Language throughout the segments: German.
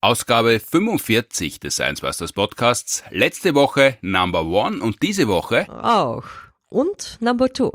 Ausgabe 45 des Science Busters Podcasts. Letzte Woche Number 1 und diese Woche auch. Und Number 2.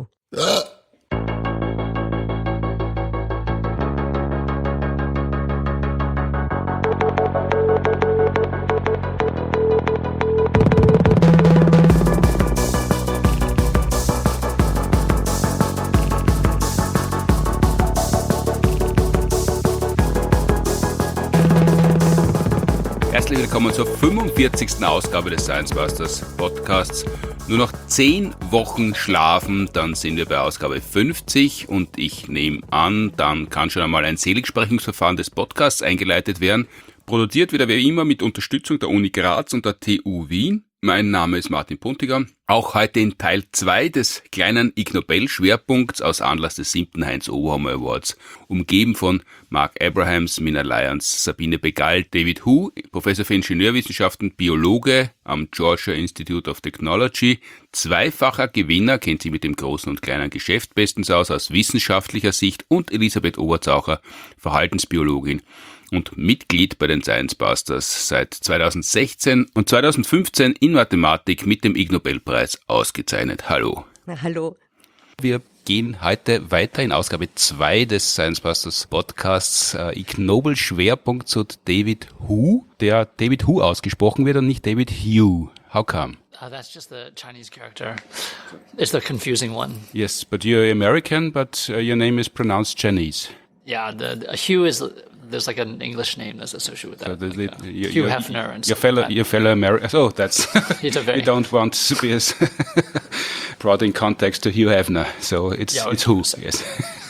Herzlich willkommen zur 45. Ausgabe des Science Busters Podcasts. Nur noch 10 Wochen schlafen, dann sind wir bei Ausgabe 50 und ich nehme an, dann kann schon einmal ein Seligsprechungsverfahren des Podcasts eingeleitet werden. Produziert wird er wie immer mit Unterstützung der Uni Graz und der TU Wien. Mein Name ist Martin Puntiger. Auch heute in Teil 2 des kleinen Ig Nobel-Schwerpunkts aus Anlass des 7. Heinz-Oberhammer Awards. Umgeben von Mark Abrahams, Mina Lyons, Sabine Begall, David Hu, Professor für Ingenieurwissenschaften, Biologe am Georgia Institute of Technology, zweifacher Gewinner, kennt sich mit dem großen und kleinen Geschäft bestens aus wissenschaftlicher Sicht, und Elisabeth Oberzaucher, Verhaltensbiologin und Mitglied bei den Science Busters seit 2016 und 2015 in Mathematik mit dem Ig Nobelpreis ausgezeichnet. Hallo. Hallo. Wir gehen heute weiter in Ausgabe 2 des Science Busters Podcasts. Ig Nobel Schwerpunkt zu David Hu, der David Hu ausgesprochen wird und nicht David Hu. How come? That's just the Chinese character. It's the confusing one. Yes, but you're American, but your name is pronounced Chinese. Yeah, the Hugh is... There's like an English name that's associated with that. So Hugh Hefner and your fellow American. Oh, that's you don't want to be as brought in context to Hugh Hefner. So it's Who. Yes.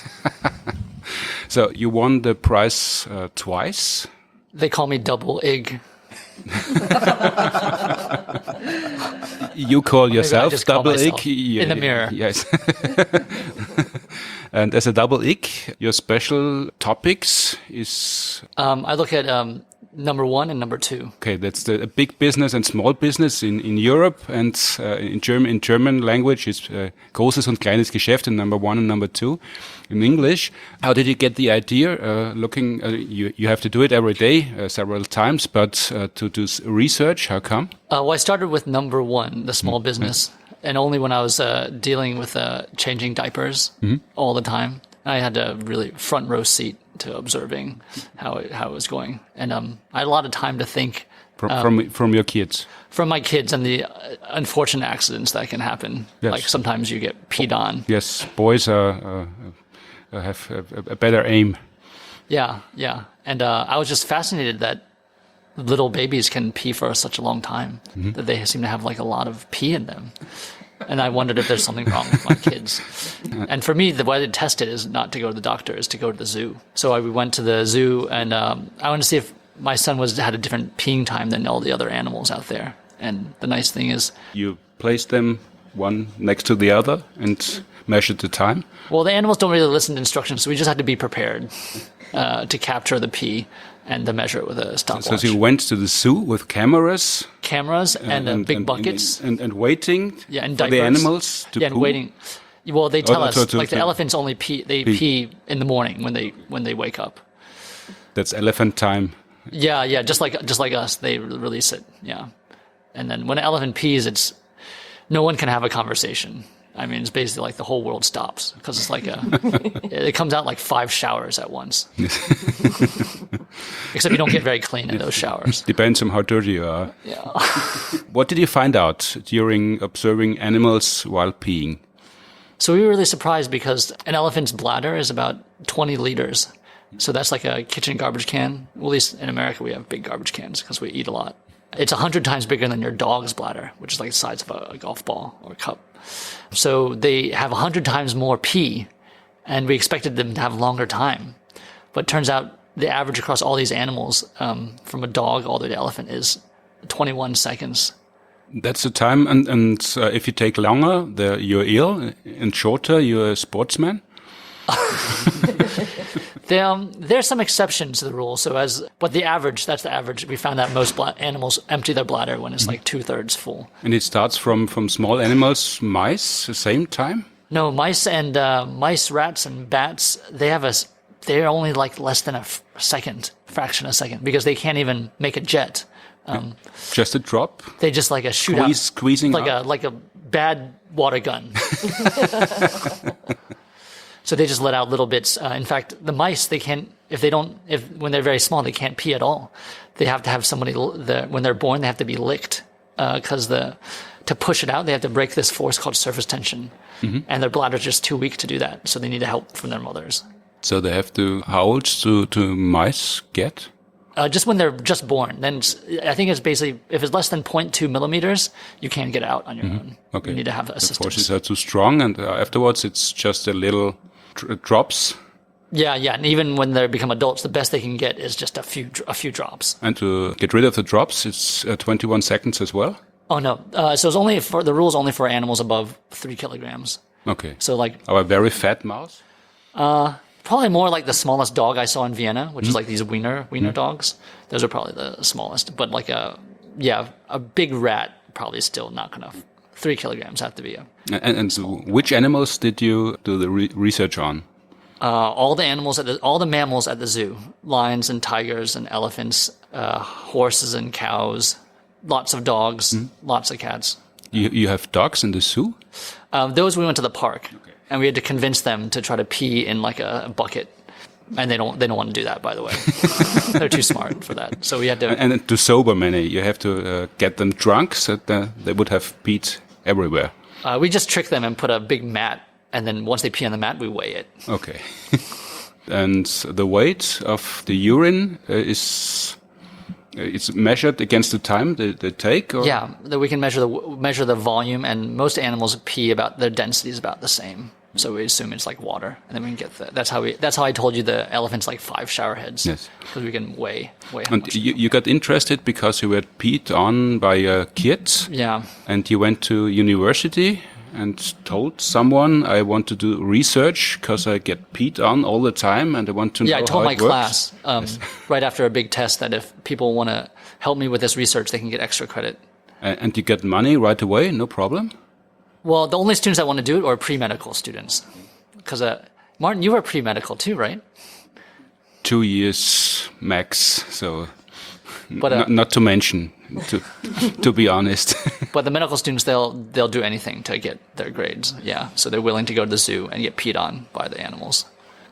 So you won the prize twice. They call me Double Ig. You call yourself Double Ig in the mirror. Yes. And as a Double Ig, your special topics is... I look at number 1 and number 2. Okay, that's the big business and small business in Europe, and in German language is großes und kleines Geschäft in number 1 and number 2. In English, how did you get the idea? You have to do it every day, several times, but to do research, how come? Well, I started with number 1, the small business. And only when I was dealing with changing diapers all the time. I had a really front row seat to observing how it was going. And I had a lot of time to think. From your kids? From my kids and the unfortunate accidents that can happen. Yes. Like sometimes you get peed on. Yes, boys have a better aim. Yeah. And I was just fascinated that little babies can pee for such a long time, that they seem to have like a lot of pee in them. And I wondered if there's something wrong with my kids. And for me, the way to test it is not to go to the doctor, is to go to the zoo. So we went to the zoo, and I wanted to see if my son had a different peeing time than all the other animals out there. And the nice thing is... You place them one next to the other and measured the time? Well, the animals don't really listen to instructions, so we just had to be prepared to capture the pee and to measure it with a stopwatch. So you went to the zoo with cameras? Cameras and big buckets. And waiting and for diapers. The animals to poo? And waiting. Well, they tell us, the elephants only pee in the morning when they wake up. That's elephant time. Yeah, just like us, they release it, yeah. And then when an elephant pees, no one can have a conversation. I mean, it's basically like the whole world stops, because it's like it comes out like 5 showers at once. Except you don't get very clean in those showers. Depends on how dirty you are. Yeah. What did you find out during observing animals while peeing? So we were really surprised, because an elephant's bladder is about 20 liters. So that's like a kitchen garbage can. Well, at least in America, we have big garbage cans because we eat a lot. It's 100 times bigger than your dog's bladder, which is like the size of a golf ball or a cup. So they have 100 times more pee, and we expected them to have longer time. But it turns out the average across all these animals, from a dog all the way to elephant, is 21 seconds. That's the time, and if you take longer, you're ill, and shorter, you're a sportsman? There's some exceptions to the rule. But the average, that's the average. We found that most animals empty their bladder when it's like 2/3 full. And it starts from small animals, mice, the same time? No, mice, rats, and bats, they have a they're only like less than a fraction of a second, because they can't even make a jet. Just a drop? They just like a shootout, Squeezing up? like a bad water gun. So they just let out little bits. In fact, the mice, they can't, when they're very small, they can't pee at all. They have to have somebody, when they're born, they have to be licked, because to push it out, they have to break this force called surface tension. Mm-hmm. And their bladder's just too weak to do that. So they need help from their mothers. So they have to, how old do mice get? Just when they're just born. Then I think it's basically, if it's less than 0.2 millimeters, you can't get out on your own. Okay. You need to have assistance. The forces are too strong, and afterwards it's just a little drops. Yeah. And even when they become adults, the best they can get is just a few drops. And to get rid of the drops, it's 21 seconds as well? Oh, no. So it's only the rule's only for animals above 3 kilograms. Okay. So like a very fat mouse? Probably more like the smallest dog I saw in Vienna, which is like these wiener dogs. Those are probably the smallest. But like a big rat probably still not enough. 3 kilograms have to be. And so which animals did you do the research on? All the mammals at the zoo: lions and tigers and elephants, horses and cows, lots of dogs, lots of cats. You have dogs in the zoo? Those we went to the park, and we had to convince them to try to pee in like a bucket. And they don't want to do that, by the way. They're too smart for that. So we had to. And to sober many, you have to get them drunk, so that they would have peed everywhere. We just trick them and put a big mat, and then once they pee on the mat, we weigh it. Okay. And the weight of the urine is it's measured against the time they take? Or? Yeah, that we can measure the volume, and most animals pee about their density is about the same. So we assume it's like water, and then we can get that's how I told you the elephant's like 5 shower heads. Yes, because we can weigh. And you got interested because you were peed on by a kid. Yeah. And you went to university and told someone, I want to do research because I get peed on all the time, and I want to know how it works. Yeah, I told my class right after a big test that if people want to help me with this research, they can get extra credit. And you get money right away, no problem? Well, the only students that want to do it are pre-medical students. Because, Martin, you were pre-medical too, right? 2 years max, so but, not to mention, to be honest. But the medical students, they'll do anything to get their grades, yeah. So they're willing to go to the zoo and get peed on by the animals.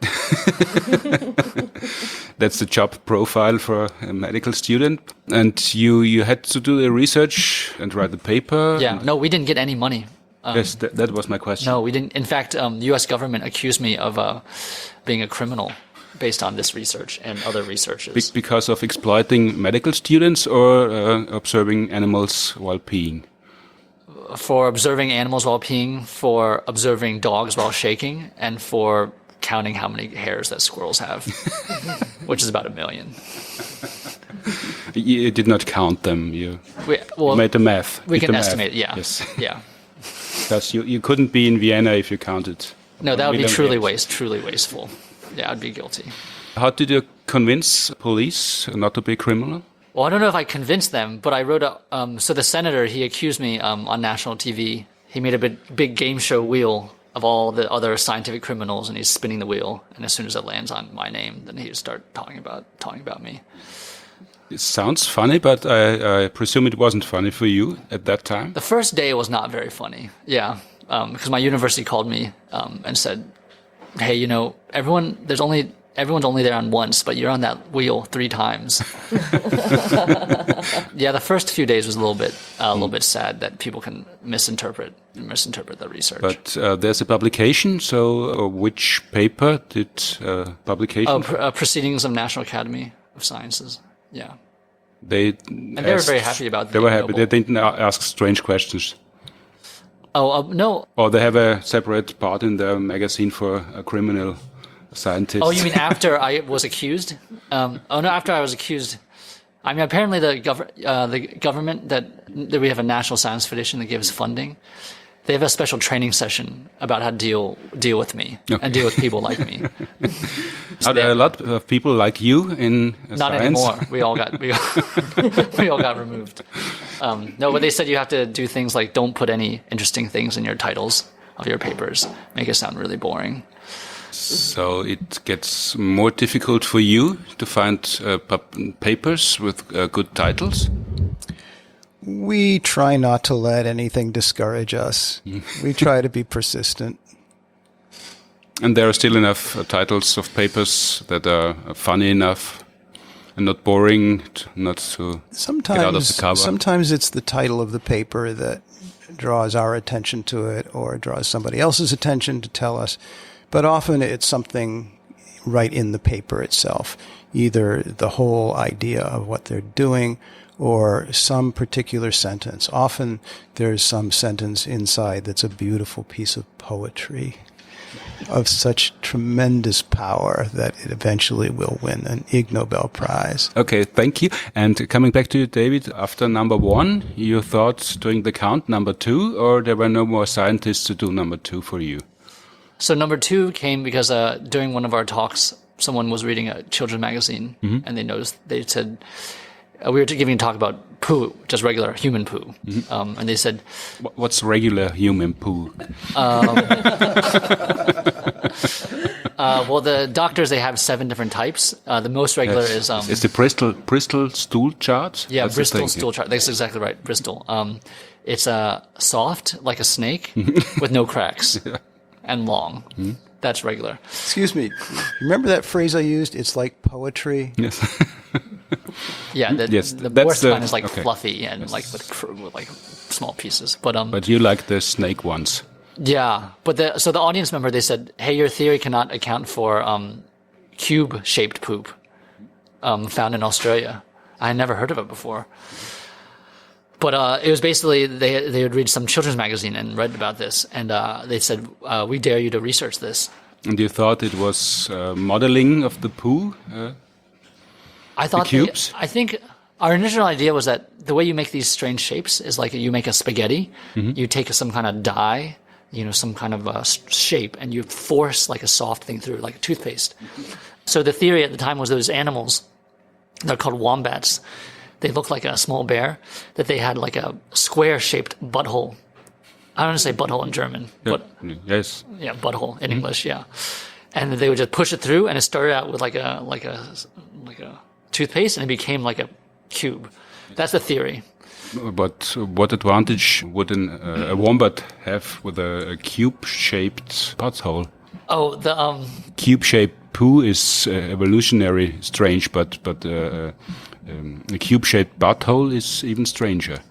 That's the job profile for a medical student. And you had to do the research and write the paper? Yeah, no, we didn't get any money. Yes, that was my question. No, we didn't. In fact, the U.S. government accused me of being a criminal based on this research and other researches. Because of exploiting medical students or observing animals while peeing? For observing animals while peeing, for observing dogs while shaking, and for counting how many hairs that squirrels have, which is about 1 million. You did not count them. You made the math. We can estimate, yeah. Yes. Yeah. Because you couldn't be in Vienna if you counted. No, that would be truly wasteful. Yeah, I'd be guilty. How did you convince police not to be criminal? Well, I don't know if I convinced them, but I wrote so the senator, he accused me on national TV. He made a big game show wheel of all the other scientific criminals, and he's spinning the wheel. And as soon as it lands on my name, then he'd start talking about me. It sounds funny, but I presume it wasn't funny for you at that time? The first day was not very funny, yeah. Because my university called me and said, hey, everyone's only there on once, but you're on that wheel 3 times. Yeah, the first few days was a little bit sad that people can misinterpret the research. But there's a publication, so which paper did publication? Proceedings of National Academy of Sciences. Yeah. They were very happy about that. They were happy. They didn't ask strange questions. No. Or they have a separate part in their magazine for criminal scientists. Oh, you mean after I was accused? After I was accused. I mean, apparently the government that we have a National Science Foundation that gives funding. They have a special training session about how to deal with me and deal with people like me. Are there a lot of people like you in not science? Anymore. We all got removed. No, but they said you have to do things like don't put any interesting things in your titles of your papers. Make it sound really boring. So it gets more difficult for you to find papers with good titles? We try not to let anything discourage us. We try to be persistent. And there are still enough titles of papers that are funny enough and not boring, not to get out of the cover. Sometimes it's the title of the paper that draws our attention to it or draws somebody else's attention to tell us. But often it's something right in the paper itself, either the whole idea of what they're doing or some particular sentence. Often there's some sentence inside that's a beautiful piece of poetry of such tremendous power that it eventually will win an Ig Nobel Prize. Okay, thank you. And coming back to you, David, after number 1, you thought doing the count number 2, or there were no more scientists to do number 2 for you? So number 2 came because during one of our talks, someone was reading a children's magazine, and they said, we were giving a talk about poo, just regular human poo. And they said... What's regular human poo? Well, the doctors, they have 7 different types. The most regular is... It's the Bristol stool chart? Yeah, that's Bristol stool chart. That's exactly right, Bristol. It's soft, like a snake, with no cracks, and long. That's regular. Excuse me. Remember that phrase I used? It's like poetry? Yes. Yeah, the worst one is like fluffy and like with like small pieces. But you like the snake ones. Yeah, but so the audience member, they said, "Hey, your theory cannot account for cube-shaped poop found in Australia." I had never heard of it before. But it was basically they would read some children's magazine and read about this, and they said, "We dare you to research this." And you thought it was modeling of the poo? I thought the cubes? I think our initial idea was that the way you make these strange shapes is like you make a spaghetti. You take some kind of dye, some kind of shape, and you force like a soft thing through, like a toothpaste. So the theory at the time was those animals, they're called wombats. They look like a small bear, that they had like a square-shaped butthole. I don't want to say butthole in German, but yes, yeah, butthole in English, yeah. And they would just push it through, and it started out with like a toothpaste, and it became like a cube. That's the theory. But what advantage would a wombat have with a cube-shaped butthole? Oh, the cube-shaped poo is evolutionary strange, but a cube-shaped butthole is even stranger.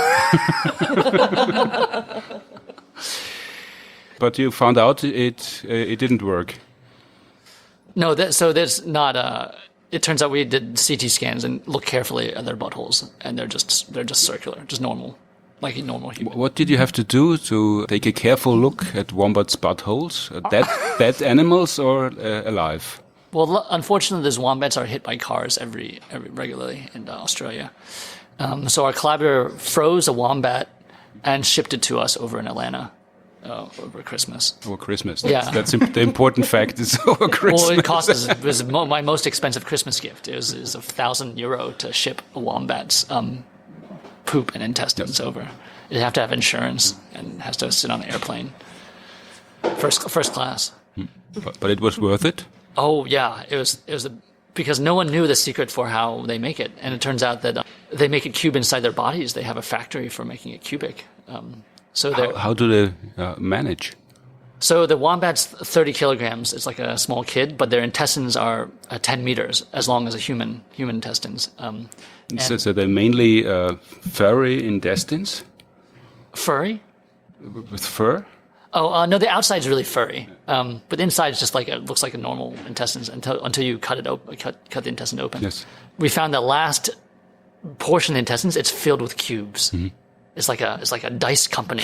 But you found out it didn't work. No, so there's not it turns out we did CT scans and looked carefully at their buttholes, and they're just circular, just normal, like a normal human. What did you have to do to take a careful look at wombats' buttholes? Dead animals or alive? Well, unfortunately, those wombats are hit by cars every regularly in Australia. So our collaborator froze a wombat and shipped it to us over in Atlanta over Christmas. Over Christmas. Yeah. That's the important fact. It's over Christmas. Well, it was my most expensive Christmas gift. It was €1,000 to ship a wombat's poop and intestines over. You have to have insurance and has to sit on an airplane, first class. But it was worth it. Oh yeah, it was because no one knew the secret for how they make it, and it turns out that they make a cube inside their bodies. They have a factory for making it cubic. How do they manage? So the wombat's 30 kilograms. It's like a small kid, but their intestines are 10 meters, as long as a human intestines. So they're mainly furry intestines? Furry? With fur? Oh, no, the outside's really furry. But the inside is just like it looks like a normal intestines until you cut it open, cut the intestine open. Yes. We found the last portion of the intestines, it's filled with cubes. Mm-hmm. It's like a dice company.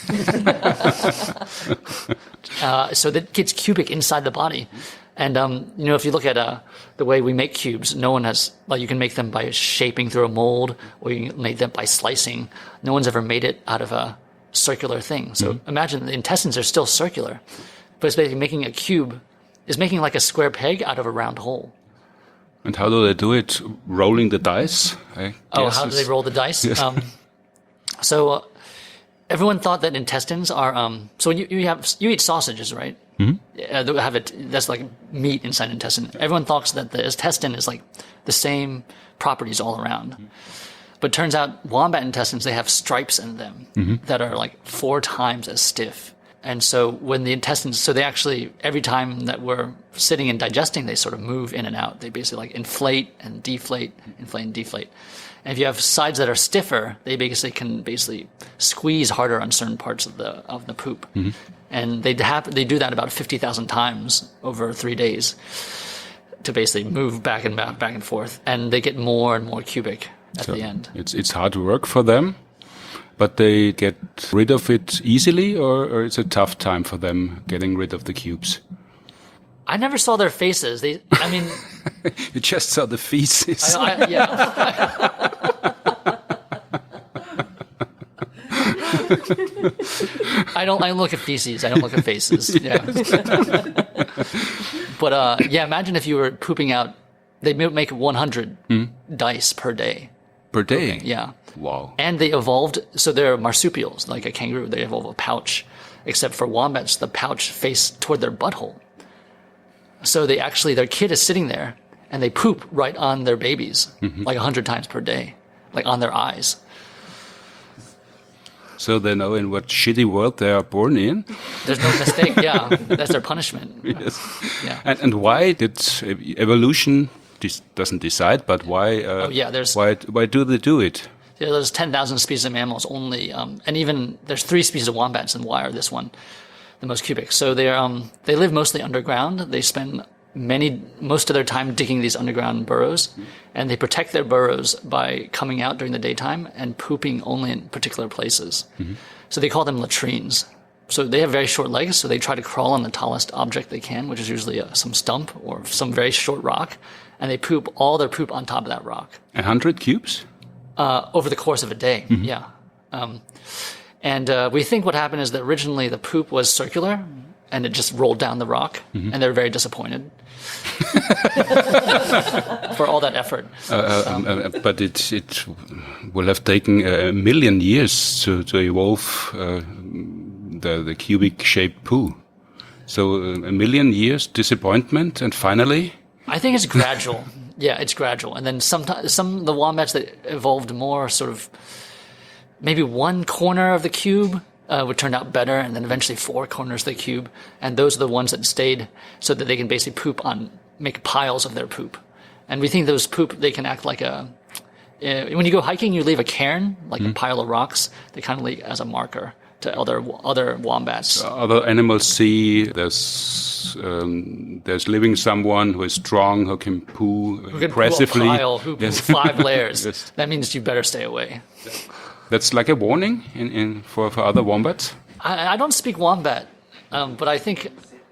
So that gets cubic inside the body. And, if you look at the way we make cubes, no one has, you can make them by shaping through a mold, or you can make them by slicing. No one's ever made it out of a circular thing. So imagine the intestines are still circular, but it's basically making a cube is making like a square peg out of a round hole. And how do they do it? Rolling the dice? How do they roll the dice? Yes. So everyone thought that intestines are. So you eat sausages, right? They have it. That's like meat inside an intestine. Everyone thinks that the intestine is like the same properties all around. But it turns out wombat intestines, they have stripes in them that are like 4 times as stiff. And so when the intestines, so they actually, every time that we're sitting and digesting, they sort of move in and out. They basically like inflate and deflate, inflate and deflate. And if you have sides that are stiffer, they can squeeze harder on certain parts of the poop. And they do that about 50,000 times over 3 days to basically move back and forth. And they get more and more cubic at the end. It's hard work for them, but they get rid of it easily, or it's a tough time for them getting rid of the cubes? I never saw their faces. You just saw the feces. I don't look at feces. I don't look at faces. Yeah. But imagine if you were pooping out. They make 100 dice per day. Per day? Yeah. Wow. And they evolved, so they're marsupials, like a kangaroo. They evolve a pouch, except for wombats, the pouch face toward their butthole. So their kid is sitting there, and they poop right on their babies, like 100 times per day, like on their eyes. So they know in what shitty world they are born in. There's no mistake. Yeah, that's their punishment. Yes. Yeah. And why did evolution doesn't decide? But why? Why do they do it? Yeah, there's 10,000 species of mammals only, and even there's 3 species of wombats, and why are this one the most cubic? So they live mostly underground. They spend most of their time digging these underground burrows, and they protect their burrows by coming out during the daytime and pooping only in particular places. So they call them latrines. So they have very short legs, so they try to crawl on the tallest object they can, which is usually some stump or some very short rock, and they poop all their poop on top of that rock. 100 cubes? Over the course of a day, yeah. And we think what happened is that originally the poop was circular, and it just rolled down the rock, and they're very disappointed for all that effort. But it will have taken a million years to evolve the cubic-shaped poo. So a million years, disappointment, and finally? I think it's gradual. Yeah, it's gradual. And then the wombats that evolved more sort of maybe one corner of the cube would turn out better, and then eventually 4 corners of the cube. And those are the ones that stayed so that they can basically make piles of their poop. And we think those poop, they can act like when you go hiking, you leave a cairn, like a pile of rocks. They kind of leave as a marker to other wombats. Other animals see there's living someone who is strong, who can poo impressively. Who poo 5 layers. Yes. That means you better stay away. That's like a warning for other wombats? I don't speak wombat, but I think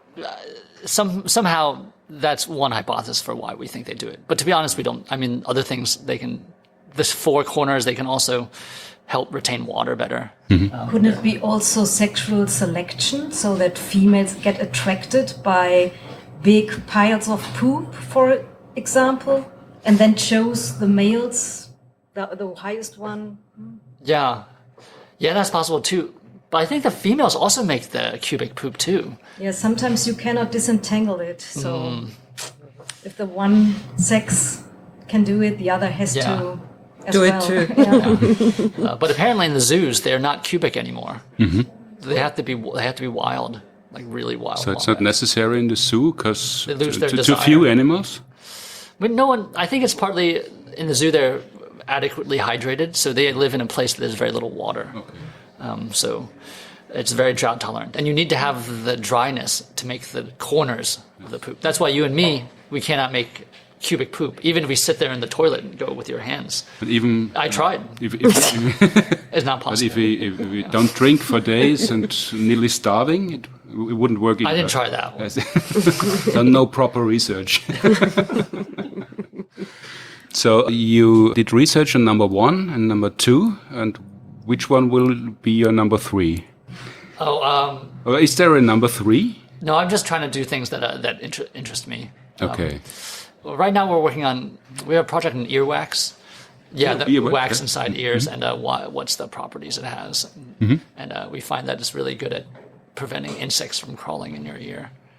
somehow that's one hypothesis for why we think they do it. But to be honest, we don't. I mean, other things, this 4 corners, they can also help retain water better. Couldn't it be also sexual selection, so that females get attracted by big piles of poop, for example, and then chose the males, the highest one? Yeah, that's possible too. But I think the females also make the cubic poop too. Yeah, sometimes you cannot disentangle it. So if the one sex can do it, the other has to do it too. Yeah. But apparently in the zoos, they're not cubic anymore. They have to be wild, like really wild. So it's not necessary in the zoo because too few animals. But I think it's partly in the zoo they're adequately hydrated, so they live in a place that there's very little water. Okay. So it's very drought tolerant, and you need to have the dryness to make the corners of the poop. That's why you and me, we cannot make cubic poop, even if we sit there in the toilet and go with your hands. But even I tried. It's not possible. But if we don't drink for days and nearly starving, it wouldn't work either. I didn't try that one. Done no proper research. So you did research on number 1 and number 2, and which one will be your number 3? Or is there a number 3? No, I'm just trying to do things that interest me. Okay. Right now we have a project on earwax. Yeah, the wax inside ears and what's the properties it has. And we find that it's really good at preventing insects from crawling in your ear.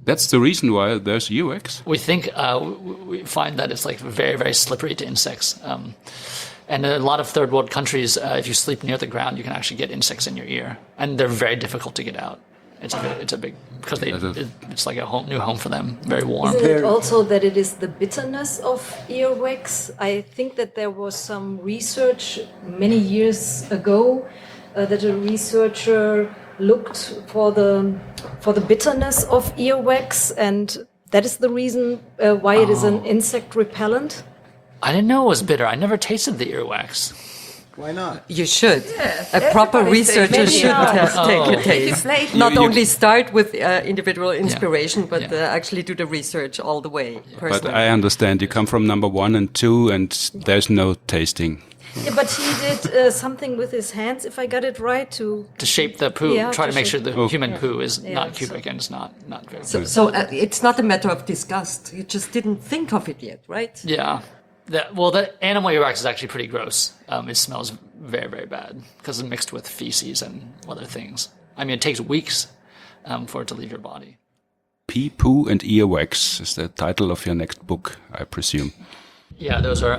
That's the reason why there's earwax? We think, we find that it's like very, very slippery to insects. And in a lot of third world countries, if you sleep near the ground, you can actually get insects in your ear. And they're very difficult to get out. It's a big, because it's like a new home for them, very warm. Isn't it also that it is the bitterness of earwax? I think that there was some research many years ago that a researcher looked for the bitterness of earwax, and that is the reason why it is an insect repellent. I didn't know it was bitter. I never tasted the earwax. Why not? You should. A proper researcher should take a taste. Not only start with individual inspiration, but actually do the research all the way. Personally. But I understand you come from number 1 and 2 and there's no tasting. Yeah, but he did something with his hands, if I got it right, to shape the poo, try to make sure the Oh. human poo is not cubic and it's not very good. So it's not a matter of disgust. You just didn't think of it yet, right? Yeah. The animal earwax is actually pretty gross. It smells very, very bad because it's mixed with feces and other things. I mean, it takes weeks for it to leave your body. Pee, poo and earwax is the title of your next book, I presume. Yeah, those are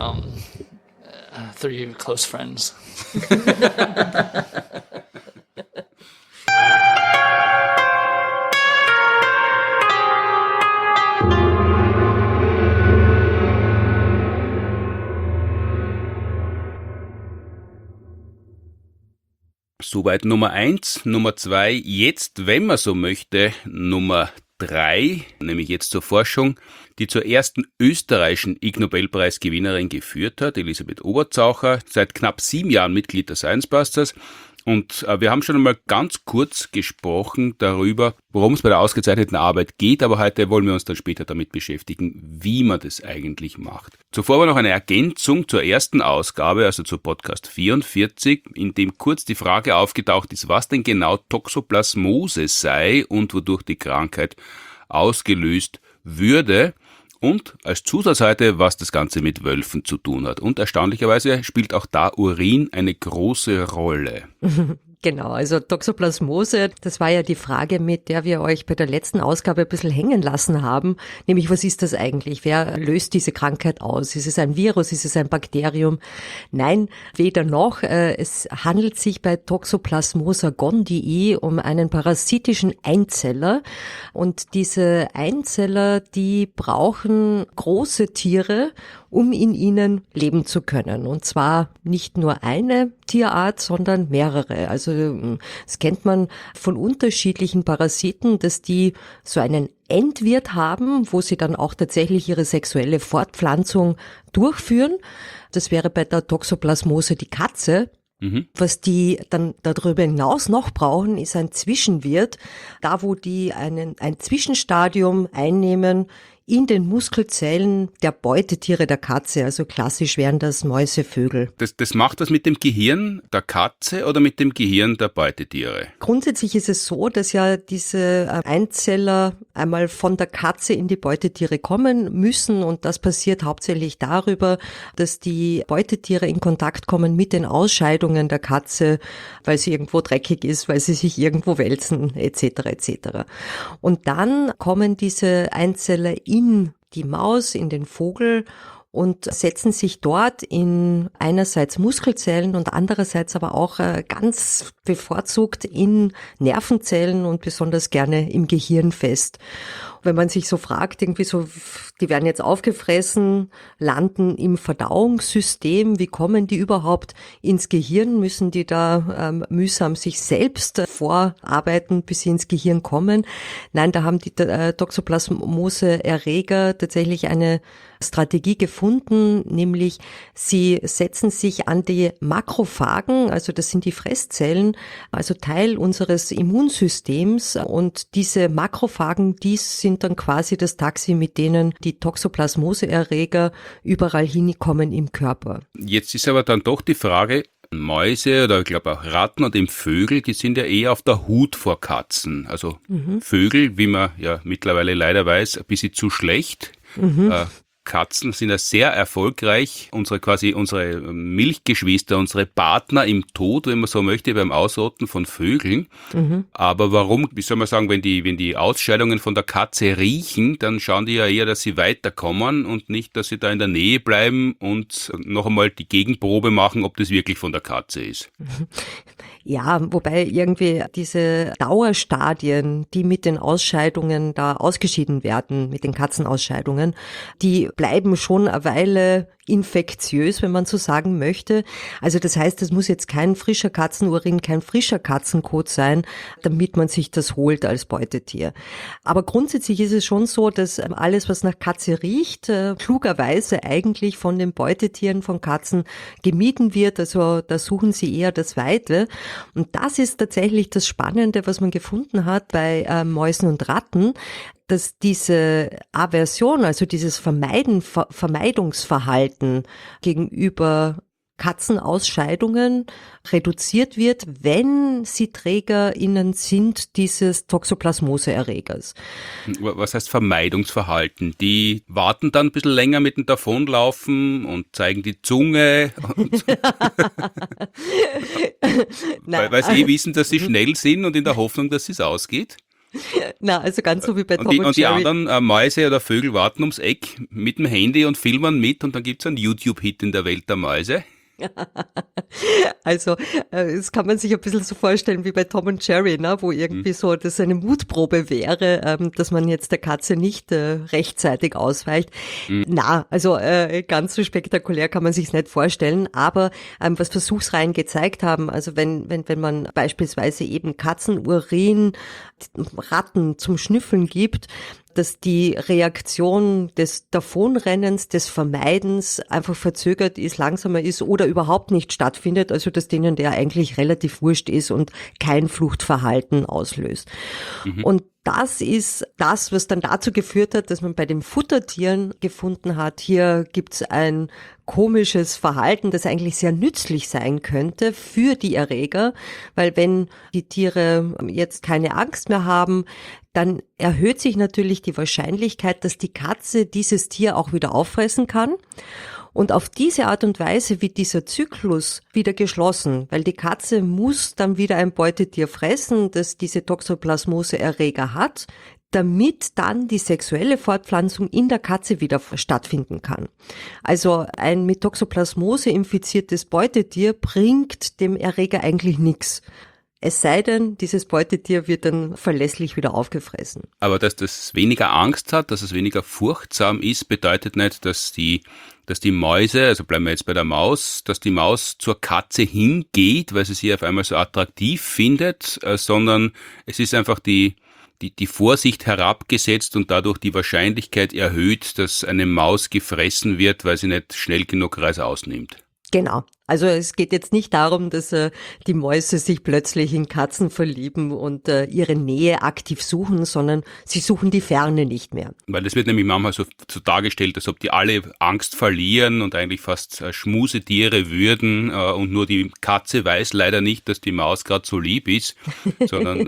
3 close friends. Soweit Nummer 1. Nummer 2, jetzt, wenn man so möchte, Nummer 3, nämlich jetzt zur Forschung, die zur ersten österreichischen Ig Nobelpreisgewinnerin geführt hat, Elisabeth Oberzaucher, seit knapp 7 Jahren Mitglied der Science Busters. Und wir haben schon einmal ganz kurz gesprochen darüber, worum es bei der ausgezeichneten Arbeit geht, aber heute wollen wir uns dann später damit beschäftigen, wie man das eigentlich macht. Zuvor war noch eine Ergänzung zur ersten Ausgabe, also zu Podcast 44, in dem kurz die Frage aufgetaucht ist, was denn genau Toxoplasmose sei und wodurch die Krankheit ausgelöst würde. Und als Zusatz heute, was das Ganze mit Wölfen zu tun hat. Und erstaunlicherweise spielt auch da Urin eine große Rolle. Genau, also Toxoplasmose, das war ja die Frage, mit der wir euch bei der letzten Ausgabe ein bisschen hängen lassen haben, nämlich was ist das eigentlich? Wer löst diese Krankheit aus? Ist es ein Virus? Ist es ein Bakterium? Nein, weder noch. Es handelt sich bei Toxoplasmosa gondii um einen parasitischen Einzeller und diese Einzeller, die brauchen große Tiere, um in ihnen leben zu können. Und zwar nicht nur eine Tierart, sondern mehrere. Also das kennt man von unterschiedlichen Parasiten, dass die so einen Endwirt haben, wo sie dann auch tatsächlich ihre sexuelle Fortpflanzung durchführen. Das wäre bei der Toxoplasmose die Katze. Was die dann darüber hinaus noch brauchen, ist ein Zwischenwirt, da wo die ein Zwischenstadium einnehmen in den Muskelzellen der Beutetiere der Katze. Also klassisch wären das Mäuse, Vögel. Das macht was mit dem Gehirn der Katze oder mit dem Gehirn der Beutetiere? Grundsätzlich ist es so, dass ja diese Einzeller einmal von der Katze in die Beutetiere kommen müssen und das passiert hauptsächlich darüber, dass die Beutetiere in Kontakt kommen mit den Ausscheidungen der Katze, weil sie irgendwo dreckig ist, weil sie sich irgendwo wälzen etc. etc. Und dann kommen diese Einzeller in die Maus, in den Vogel und setzen sich dort in einerseits Muskelzellen und andererseits aber auch ganz bevorzugt in Nervenzellen und besonders gerne im Gehirn fest. Wenn man sich so fragt, irgendwie so, die werden jetzt aufgefressen, landen im Verdauungssystem, wie kommen die überhaupt ins Gehirn? Müssen die da mühsam sich selbst vorarbeiten, bis sie ins Gehirn kommen? Nein, da haben die Toxoplasmose-Erreger tatsächlich eine Strategie gefunden, nämlich sie setzen sich an die Makrophagen, also das sind die Fresszellen, also Teil unseres Immunsystems und diese Makrophagen, die sind dann quasi das Taxi, mit denen die Toxoplasmose-Erreger überall hinkommen im Körper. Jetzt ist aber dann doch die Frage, Mäuse oder ich glaube auch Ratten und eben Vögel, die sind ja eher auf der Hut vor Katzen. Also Vögel, wie man ja mittlerweile leider weiß, ein bisschen zu schlecht. Katzen sind ja sehr erfolgreich, unsere Milchgeschwister, unsere Partner im Tod, wenn man so möchte, beim Ausrotten von Vögeln. Aber warum, wie soll man sagen, wenn die Ausscheidungen von der Katze riechen, dann schauen die ja eher, dass sie weiterkommen und nicht, dass sie da in der Nähe bleiben und noch einmal die Gegenprobe machen, ob das wirklich von der Katze ist. Ja, wobei irgendwie diese Dauerstadien, die mit den Ausscheidungen da ausgeschieden werden, mit den Katzenausscheidungen, die bleiben schon eine Weile infektiös, wenn man so sagen möchte. Also das heißt, es muss jetzt kein frischer Katzenurin, kein frischer Katzenkot sein, damit man sich das holt als Beutetier. Aber grundsätzlich ist es schon so, dass alles, was nach Katze riecht, klugerweise eigentlich von den Beutetieren von Katzen gemieden wird. Also da suchen sie eher das Weite. Und das ist tatsächlich das Spannende, was man gefunden hat bei Mäusen und Ratten, dass diese Aversion, also dieses Vermeidungsverhalten gegenüber Katzenausscheidungen reduziert wird, wenn sie TrägerInnen sind dieses Toxoplasmose-Erregers. Was heißt Vermeidungsverhalten? Die warten dann ein bisschen länger mit dem Davonlaufen und zeigen die Zunge, weil sie wissen, dass sie schnell sind und in der Hoffnung, dass es ausgeht? Na, also ganz so wie bei Tom und die Jerry. anderen Mäuse oder Vögel warten ums Eck mit dem Handy und filmen mit und dann gibt's einen YouTube-Hit in der Welt der Mäuse. Also, das kann man sich ein bisschen so vorstellen wie bei Tom und Jerry, ne, wo irgendwie so das eine Mutprobe wäre, dass man jetzt der Katze nicht rechtzeitig ausweicht. Na, also ganz so spektakulär kann man sich's nicht vorstellen, aber was Versuchsreihen gezeigt haben, also wenn man beispielsweise eben Katzenurin Ratten zum Schnüffeln gibt, dass die Reaktion des Davonrennens, des Vermeidens einfach verzögert ist, langsamer ist oder überhaupt nicht stattfindet, also dass denen der eigentlich relativ wurscht ist und kein Fluchtverhalten auslöst. Und das ist das, was dann dazu geführt hat, dass man bei den Futtertieren gefunden hat, hier gibt's ein komisches Verhalten, das eigentlich sehr nützlich sein könnte für die Erreger, weil wenn die Tiere jetzt keine Angst mehr haben, dann erhöht sich natürlich die Wahrscheinlichkeit, dass die Katze dieses Tier auch wieder auffressen kann. Und auf diese Art und Weise wird dieser Zyklus wieder geschlossen, weil die Katze muss dann wieder ein Beutetier fressen, das diese Toxoplasmose-Erreger hat, damit dann die sexuelle Fortpflanzung in der Katze wieder stattfinden kann. Also ein mit Toxoplasmose infiziertes Beutetier bringt dem Erreger eigentlich nichts. Es sei denn, dieses Beutetier wird dann verlässlich wieder aufgefressen. Aber dass das weniger Angst hat, dass es weniger furchtsam ist, bedeutet nicht, dass die Mäuse, also bleiben wir jetzt bei der Maus, dass die Maus zur Katze hingeht, weil sie auf einmal so attraktiv findet, sondern es ist einfach die Vorsicht herabgesetzt und dadurch die Wahrscheinlichkeit erhöht, dass eine Maus gefressen wird, weil sie nicht schnell genug Reis ausnimmt. Genau. Also es geht jetzt nicht darum, dass die Mäuse sich plötzlich in Katzen verlieben und ihre Nähe aktiv suchen, sondern sie suchen die Ferne nicht mehr. Weil das wird nämlich manchmal so dargestellt, als ob die alle Angst verlieren und eigentlich fast Schmusetiere würden und nur die Katze weiß leider nicht, dass die Maus gerade so lieb ist, sondern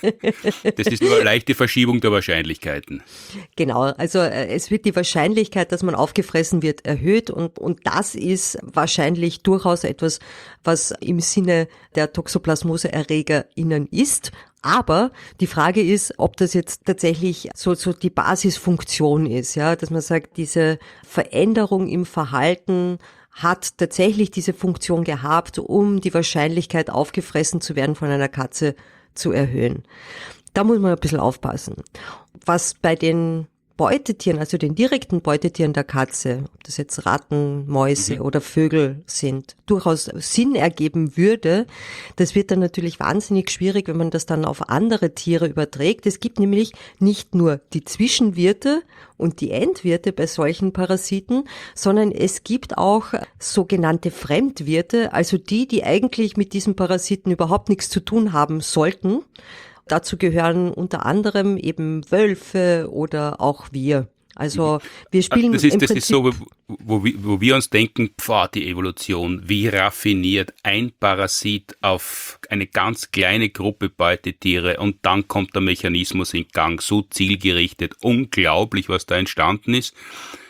das ist nur eine leichte Verschiebung der Wahrscheinlichkeiten. Genau, also es wird die Wahrscheinlichkeit, dass man aufgefressen wird, erhöht und das ist wahrscheinlich durchaus etwas, was im Sinne der Toxoplasmose-ErregerInnen ist. Aber die Frage ist, ob das jetzt tatsächlich so die Basisfunktion ist, ja, dass man sagt, diese Veränderung im Verhalten hat tatsächlich diese Funktion gehabt, um die Wahrscheinlichkeit aufgefressen zu werden von einer Katze zu erhöhen. Da muss man ein bisschen aufpassen. Was bei den Beutetieren, also den direkten Beutetieren der Katze, ob das jetzt Ratten, Mäuse oder Vögel sind, durchaus Sinn ergeben würde. Das wird dann natürlich wahnsinnig schwierig, wenn man das dann auf andere Tiere überträgt. Es gibt nämlich nicht nur die Zwischenwirte und die Endwirte bei solchen Parasiten, sondern es gibt auch sogenannte Fremdwirte, also die eigentlich mit diesem Parasiten überhaupt nichts zu tun haben sollten. Dazu gehören unter anderem eben Wölfe oder auch wir. Also wir spielen das ist so, wo wir uns denken, die Evolution, wie raffiniert, ein Parasit auf eine ganz kleine Gruppe Beutetiere und dann kommt der Mechanismus in Gang, so zielgerichtet, unglaublich, was da entstanden ist.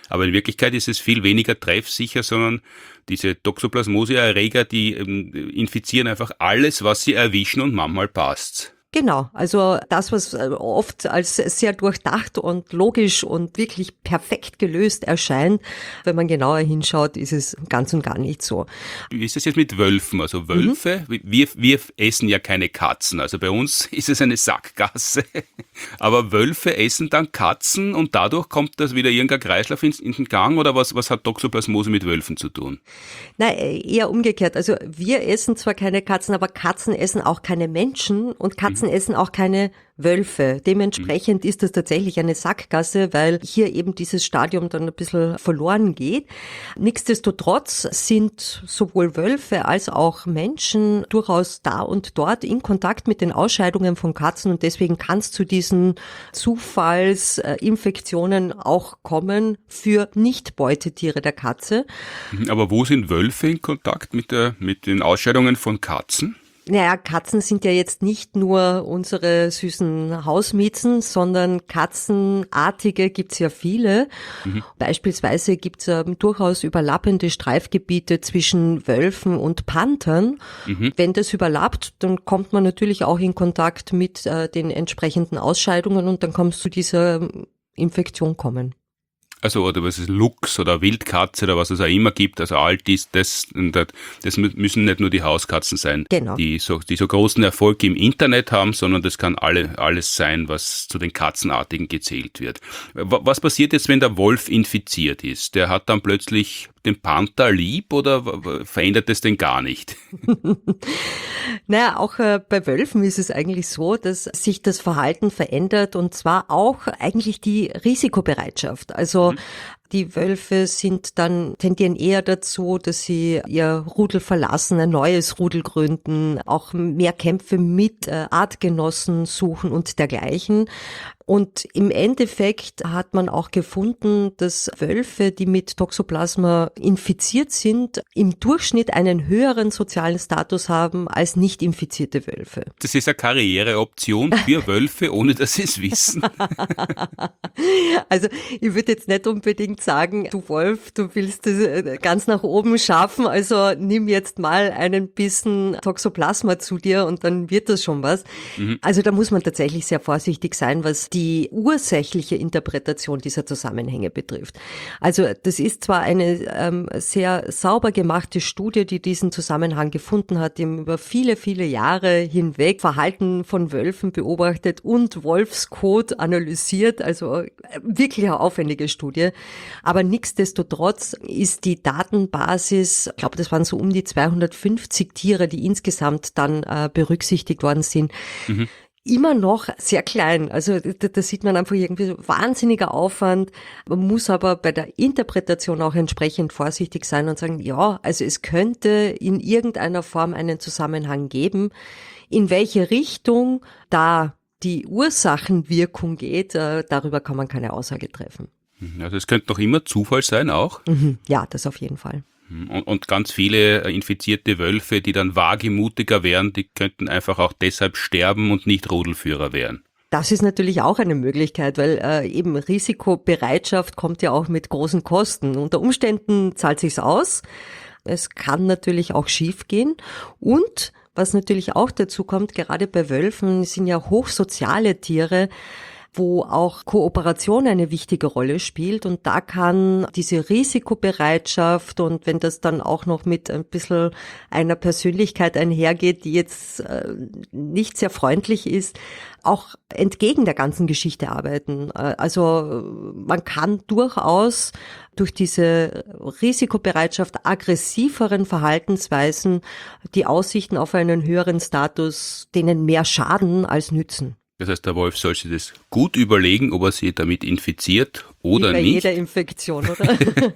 Aber in Wirklichkeit ist es viel weniger treffsicher, sondern diese Toxoplasmose-Erreger, die infizieren einfach alles, was sie erwischen und manchmal passt's. Genau, also das, was oft als sehr durchdacht und logisch und wirklich perfekt gelöst erscheint, wenn man genauer hinschaut, ist es ganz und gar nicht so. Wie ist es jetzt mit Wölfen? Also Wölfe, wir essen ja keine Katzen, also bei uns ist es eine Sackgasse. Aber Wölfe essen dann Katzen und dadurch kommt das wieder irgendein Kreislauf in den Gang, oder was hat Toxoplasmose mit Wölfen zu tun? Nein, eher umgekehrt. Also wir essen zwar keine Katzen, aber Katzen essen auch keine Menschen und Katzen essen auch keine Wölfe. Dementsprechend ist das tatsächlich eine Sackgasse, weil hier eben dieses Stadium dann ein bisschen verloren geht. Nichtsdestotrotz sind sowohl Wölfe als auch Menschen durchaus da und dort in Kontakt mit den Ausscheidungen von Katzen und deswegen kann es zu diesen Zufallsinfektionen auch kommen für Nicht-Beutetiere der Katze. Aber wo sind Wölfe in Kontakt mit den Ausscheidungen von Katzen? Naja, Katzen sind ja jetzt nicht nur unsere süßen Hausmiezen, sondern Katzenartige gibt's ja viele. Beispielsweise gibt's durchaus überlappende Streifgebiete zwischen Wölfen und Panthern. Wenn das überlappt, dann kommt man natürlich auch in Kontakt mit den entsprechenden Ausscheidungen und dann kann es zu dieser Infektion kommen. Also, oder was ist Luchs oder Wildkatze oder was es auch immer gibt, also all das müssen nicht nur die Hauskatzen sein, Genau. die so großen Erfolg im Internet haben, sondern das kann alles sein, was zu den Katzenartigen gezählt wird. Was passiert jetzt, wenn der Wolf infiziert ist? Der hat dann plötzlich den Panther lieb oder verändert es den gar nicht? Naja, auch bei Wölfen ist es eigentlich so, dass sich das Verhalten verändert und zwar auch eigentlich die Risikobereitschaft. Also die Wölfe tendieren eher dazu, dass sie ihr Rudel verlassen, ein neues Rudel gründen, auch mehr Kämpfe mit Artgenossen suchen und dergleichen. Und im Endeffekt hat man auch gefunden, dass Wölfe, die mit Toxoplasma infiziert sind, im Durchschnitt einen höheren sozialen Status haben als nicht infizierte Wölfe. Das ist eine Karriereoption für Wölfe, ohne dass sie es wissen. Also ich würde jetzt nicht unbedingt sagen, du Wolf, du willst es ganz nach oben schaffen, also nimm jetzt mal einen Bissen Toxoplasma zu dir und dann wird das schon was. Also da muss man tatsächlich sehr vorsichtig sein, was die ursächliche Interpretation dieser Zusammenhänge betrifft. Also das ist zwar eine sehr sauber gemachte Studie, die diesen Zusammenhang gefunden hat, die über viele, viele Jahre hinweg Verhalten von Wölfen beobachtet und Wolfskot analysiert, also wirklich eine aufwendige Studie. Aber nichtsdestotrotz ist die Datenbasis, ich glaube, das waren so um die 250 Tiere, die insgesamt dann berücksichtigt worden sind, immer noch sehr klein. Also da sieht man einfach irgendwie wahnsinniger Aufwand. Man muss aber bei der Interpretation auch entsprechend vorsichtig sein und sagen, ja, also es könnte in irgendeiner Form einen Zusammenhang geben. In welche Richtung da die Ursachenwirkung geht, darüber kann man keine Aussage treffen. Also es könnte noch immer Zufall sein auch. Ja, das auf jeden Fall. Und ganz viele infizierte Wölfe, die dann wagemutiger wären, die könnten einfach auch deshalb sterben und nicht Rudelführer werden. Das ist natürlich auch eine Möglichkeit, weil eben Risikobereitschaft kommt ja auch mit großen Kosten. Unter Umständen zahlt sich's aus. Es kann natürlich auch schiefgehen. Und was natürlich auch dazu kommt, gerade bei Wölfen sind ja hochsoziale Tiere, wo auch Kooperation eine wichtige Rolle spielt und da kann diese Risikobereitschaft und wenn das dann auch noch mit ein bisschen einer Persönlichkeit einhergeht, die jetzt nicht sehr freundlich ist, auch entgegen der ganzen Geschichte arbeiten. Also man kann durchaus durch diese Risikobereitschaft aggressiveren Verhaltensweisen die Aussichten auf einen höheren Status denen mehr schaden als nützen. Das heißt, der Wolf soll sich das gut überlegen, ob er sich damit infiziert oder nicht. Wie bei nicht. jeder Infektion, oder?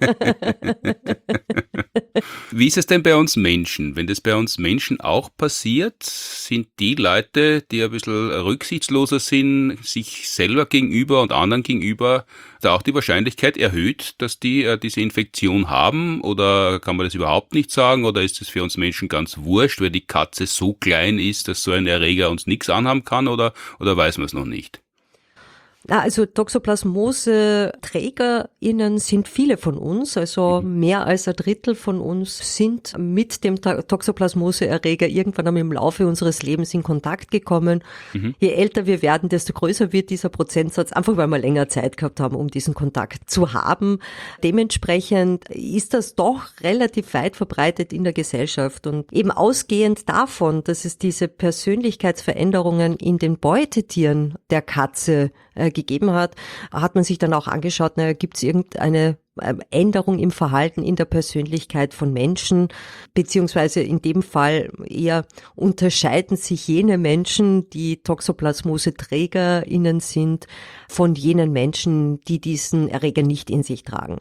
Wie ist es denn bei uns Menschen? Wenn das bei uns Menschen auch passiert, sind die Leute, die ein bisschen rücksichtsloser sind, sich selber gegenüber und anderen gegenüber, da auch die Wahrscheinlichkeit erhöht, dass die diese Infektion haben? Oder kann man das überhaupt nicht sagen? Oder ist es für uns Menschen ganz wurscht, weil die Katze so klein ist, dass so ein Erreger uns nichts anhaben kann? Oder weiß man es noch nicht? Also Toxoplasmose-TrägerInnen sind viele von uns, also mehr als 1/3 von uns sind mit dem Toxoplasmose-Erreger irgendwann einmal im Laufe unseres Lebens in Kontakt gekommen. Je älter wir werden, desto größer wird dieser Prozentsatz, einfach weil wir länger Zeit gehabt haben, um diesen Kontakt zu haben. Dementsprechend ist das doch relativ weit verbreitet in der Gesellschaft und eben ausgehend davon, dass es diese Persönlichkeitsveränderungen in den Beutetieren der Katze gegeben hat, hat man sich dann auch angeschaut, gibt es irgendeine Änderung im Verhalten, in der Persönlichkeit von Menschen, beziehungsweise in dem Fall eher unterscheiden sich jene Menschen, die Toxoplasmose-TrägerInnen sind, von jenen Menschen, die diesen Erreger nicht in sich tragen.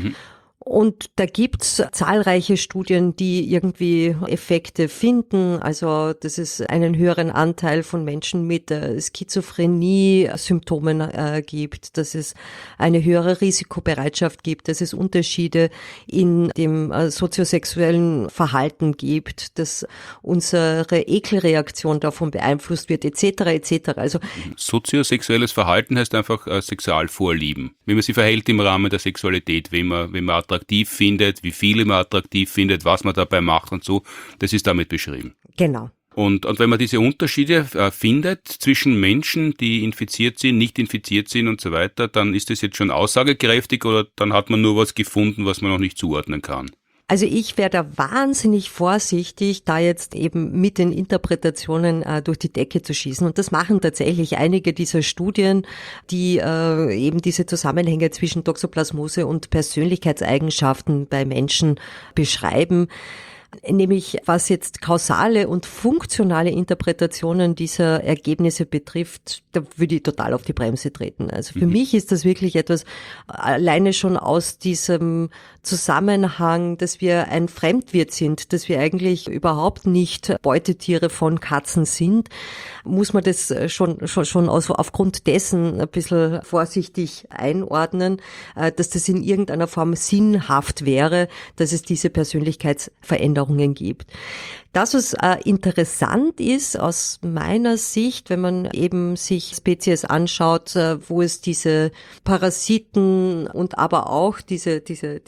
Und da gibt's zahlreiche Studien, die irgendwie Effekte finden. Also, dass es einen höheren Anteil von Menschen mit Schizophrenie-Symptomen gibt, dass es eine höhere Risikobereitschaft gibt, dass es Unterschiede in dem soziosexuellen Verhalten gibt, dass unsere Ekelreaktion davon beeinflusst wird, etc. etc. Also soziosexuelles Verhalten heißt einfach Sexualvorlieben. Wie man sich verhält im Rahmen der Sexualität, wenn man attraktiv findet, wie viele man attraktiv findet, was man dabei macht und so, das ist damit beschrieben. Genau. Und wenn man diese Unterschiede findet zwischen Menschen, die infiziert sind, nicht infiziert sind und so weiter, dann ist das jetzt schon aussagekräftig oder dann hat man nur was gefunden, was man noch nicht zuordnen kann? Also ich wäre da wahnsinnig vorsichtig, da jetzt eben mit den Interpretationen durch die Decke zu schießen. Und das machen tatsächlich einige dieser Studien, die eben diese Zusammenhänge zwischen Toxoplasmose und Persönlichkeitseigenschaften bei Menschen beschreiben. Nämlich was jetzt kausale und funktionale Interpretationen dieser Ergebnisse betrifft, da würde ich total auf die Bremse treten. Also für mich ist das wirklich etwas, alleine schon aus diesem Zusammenhang, dass wir ein Fremdwirt sind, dass wir eigentlich überhaupt nicht Beutetiere von Katzen sind, muss man das schon also aufgrund dessen ein bisschen vorsichtig einordnen, dass das in irgendeiner Form sinnhaft wäre, dass es diese Persönlichkeitsveränderungen gibt. Das, was interessant ist aus meiner Sicht, wenn man eben sich Spezies anschaut, wo es diese Parasiten und aber auch diese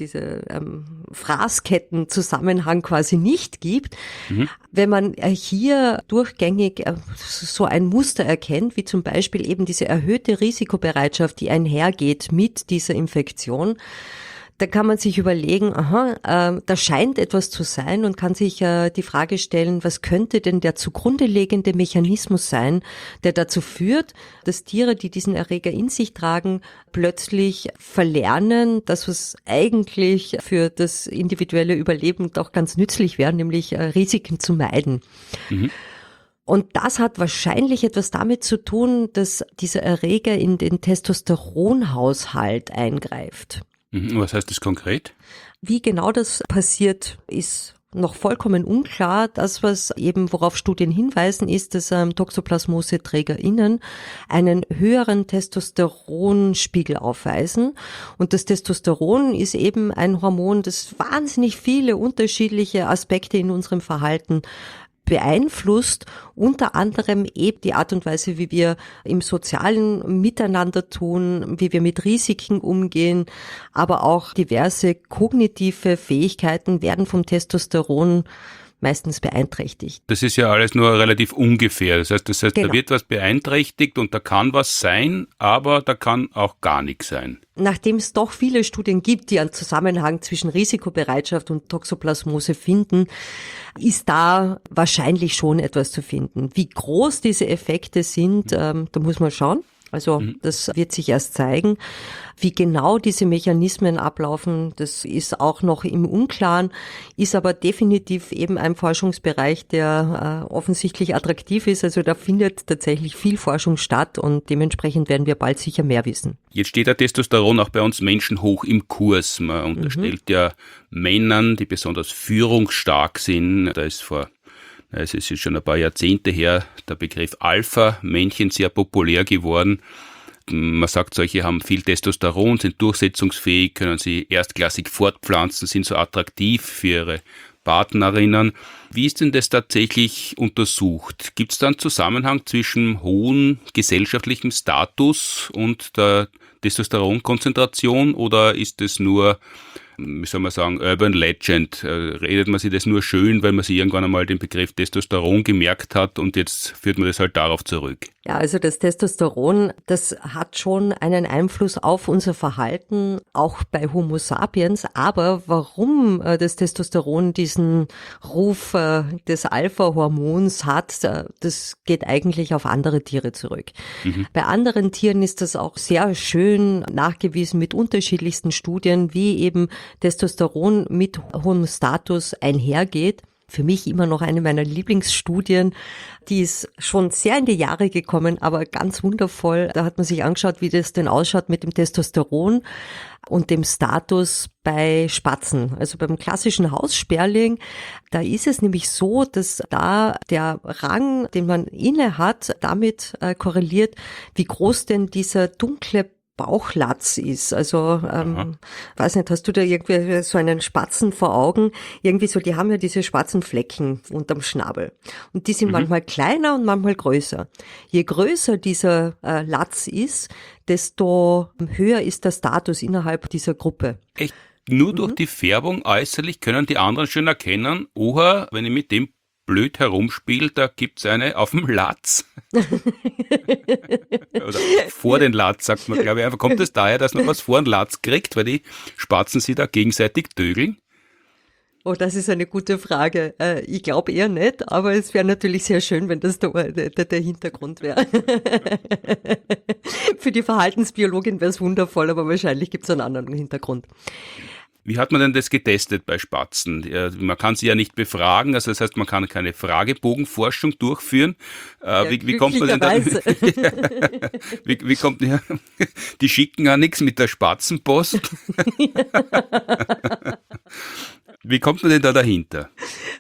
Fraßketten-Zusammenhang quasi nicht gibt. Wenn man hier durchgängig so ein Muster erkennt, wie zum Beispiel eben diese erhöhte Risikobereitschaft, die einhergeht mit dieser Infektion, da kann man sich überlegen, da scheint etwas zu sein und kann sich die Frage stellen, was könnte denn der zugrunde liegende Mechanismus sein, der dazu führt, dass Tiere, die diesen Erreger in sich tragen, plötzlich verlernen, das, was eigentlich für das individuelle Überleben doch ganz nützlich wäre, nämlich Risiken zu meiden. Und das hat wahrscheinlich etwas damit zu tun, dass dieser Erreger in den Testosteronhaushalt eingreift. Was heißt das konkret? Wie genau das passiert, ist noch vollkommen unklar. Das, was eben, worauf Studien hinweisen, ist, dass Toxoplasmose-TrägerInnen einen höheren Testosteronspiegel aufweisen. Und das Testosteron ist eben ein Hormon, das wahnsinnig viele unterschiedliche Aspekte in unserem Verhalten beeinflusst, unter anderem eben die Art und Weise, wie wir im sozialen Miteinander tun, wie wir mit Risiken umgehen, aber auch diverse kognitive Fähigkeiten werden vom Testosteron meistens beeinträchtigt. Das ist ja alles nur relativ ungefähr. Das heißt, Genau. Da wird was beeinträchtigt und da kann was sein, aber da kann auch gar nichts sein. Nachdem es doch viele Studien gibt, die einen Zusammenhang zwischen Risikobereitschaft und Toxoplasmose finden, ist da wahrscheinlich schon etwas zu finden. Wie groß diese Effekte sind, da muss man schauen. Also das wird sich erst zeigen. Wie genau diese Mechanismen ablaufen, das ist auch noch im Unklaren, ist aber definitiv eben ein Forschungsbereich, der offensichtlich attraktiv ist. Also da findet tatsächlich viel Forschung statt und dementsprechend werden wir bald sicher mehr wissen. Jetzt steht der Testosteron auch bei uns Menschen hoch im Kurs. Man unterstellt ja Männern, die besonders führungsstark sind, es ist jetzt schon ein paar Jahrzehnte her, der Begriff Alpha-Männchen sehr populär geworden. Man sagt, solche haben viel Testosteron, sind durchsetzungsfähig, können sie erstklassig fortpflanzen, sind so attraktiv für ihre Partnerinnen. Wie ist denn das tatsächlich untersucht? Gibt es da einen Zusammenhang zwischen hohem gesellschaftlichem Status und der Testosteronkonzentration oder ist es nur, wie soll man sagen, Urban Legend? Redet man sich das nur schön, weil man sich irgendwann einmal den Begriff Testosteron gemerkt hat und jetzt führt man das halt darauf zurück? Ja, also das Testosteron, das hat schon einen Einfluss auf unser Verhalten, auch bei Homo sapiens. Aber warum das Testosteron diesen Ruf des Alpha-Hormons hat, das geht eigentlich auf andere Tiere zurück. Bei anderen Tieren ist das auch sehr schön nachgewiesen mit unterschiedlichsten Studien, wie eben Testosteron mit hohem Status einhergeht. Für mich immer noch eine meiner Lieblingsstudien, die ist schon sehr in die Jahre gekommen, aber ganz wundervoll. Da hat man sich angeschaut, wie das denn ausschaut mit dem Testosteron und dem Status bei Spatzen. Also beim klassischen Haussperling, da ist es nämlich so, dass da der Rang, den man inne hat, damit korreliert, wie groß denn dieser dunkle Bauchlatz ist. Also, weiß nicht, hast du da irgendwie so einen Spatzen vor Augen? Irgendwie so, die haben ja diese schwarzen Flecken unterm Schnabel. Und die sind manchmal kleiner und manchmal größer. Je größer dieser Latz ist, desto höher ist der Status innerhalb dieser Gruppe. Echt? Nur durch die Färbung äußerlich können die anderen schon erkennen, oha, wenn ich mit dem blöd herumspiele, da gibt's eine auf dem Latz. Oder vor den Latz, sagt man, glaube ich. Kommt es daher, dass man was vor den Latz kriegt, weil die Spatzen sich da gegenseitig tögeln? Oh, das ist eine gute Frage. Ich glaube eher nicht, aber es wäre natürlich sehr schön, wenn das der Hintergrund wäre. Für die Verhaltensbiologin wäre es wundervoll, aber wahrscheinlich gibt es einen anderen Hintergrund. Wie hat man denn das getestet bei Spatzen? Man kann sie ja nicht befragen, also das heißt, man kann keine Fragebogenforschung durchführen. Wie kommt man denn da? Wie kommt die schicken ja nichts mit der Spatzenpost. Wie kommt man denn da dahinter?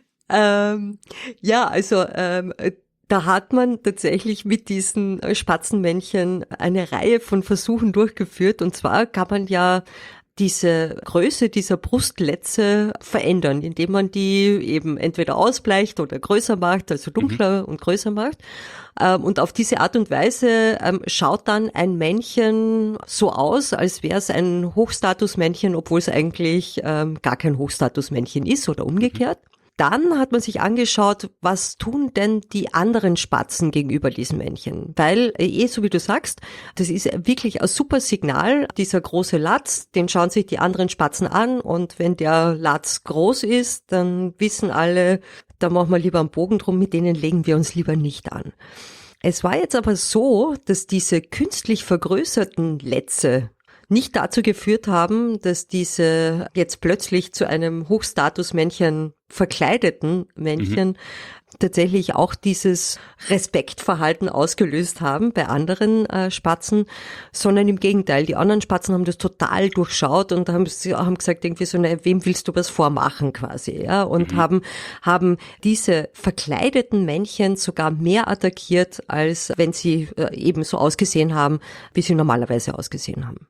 Da hat man tatsächlich mit diesen Spatzenmännchen eine Reihe von Versuchen durchgeführt. Und zwar kann man ja diese Größe dieser Brustletze verändern, indem man die eben entweder ausbleicht oder größer macht, also dunkler und größer macht. Und auf diese Art und Weise schaut dann ein Männchen so aus, als wäre es ein Hochstatusmännchen, obwohl es eigentlich gar kein Hochstatusmännchen ist oder umgekehrt. Dann hat man sich angeschaut, was tun denn die anderen Spatzen gegenüber diesem Männchen? Weil, so wie du sagst, das ist wirklich ein super Signal, dieser große Latz, den schauen sich die anderen Spatzen an und wenn der Latz groß ist, dann wissen alle, da machen wir lieber einen Bogen drum, mit denen legen wir uns lieber nicht an. Es war jetzt aber so, dass diese künstlich vergrößerten Lätze nicht dazu geführt haben, dass diese jetzt plötzlich zu einem Hochstatusmännchen verkleideten Männchen tatsächlich auch dieses Respektverhalten ausgelöst haben bei anderen Spatzen, sondern im Gegenteil. Die anderen Spatzen haben das total durchschaut und haben gesagt irgendwie so, wem willst du was vormachen quasi, ja, und haben diese verkleideten Männchen sogar mehr attackiert, als wenn sie eben so ausgesehen haben, wie sie normalerweise ausgesehen haben.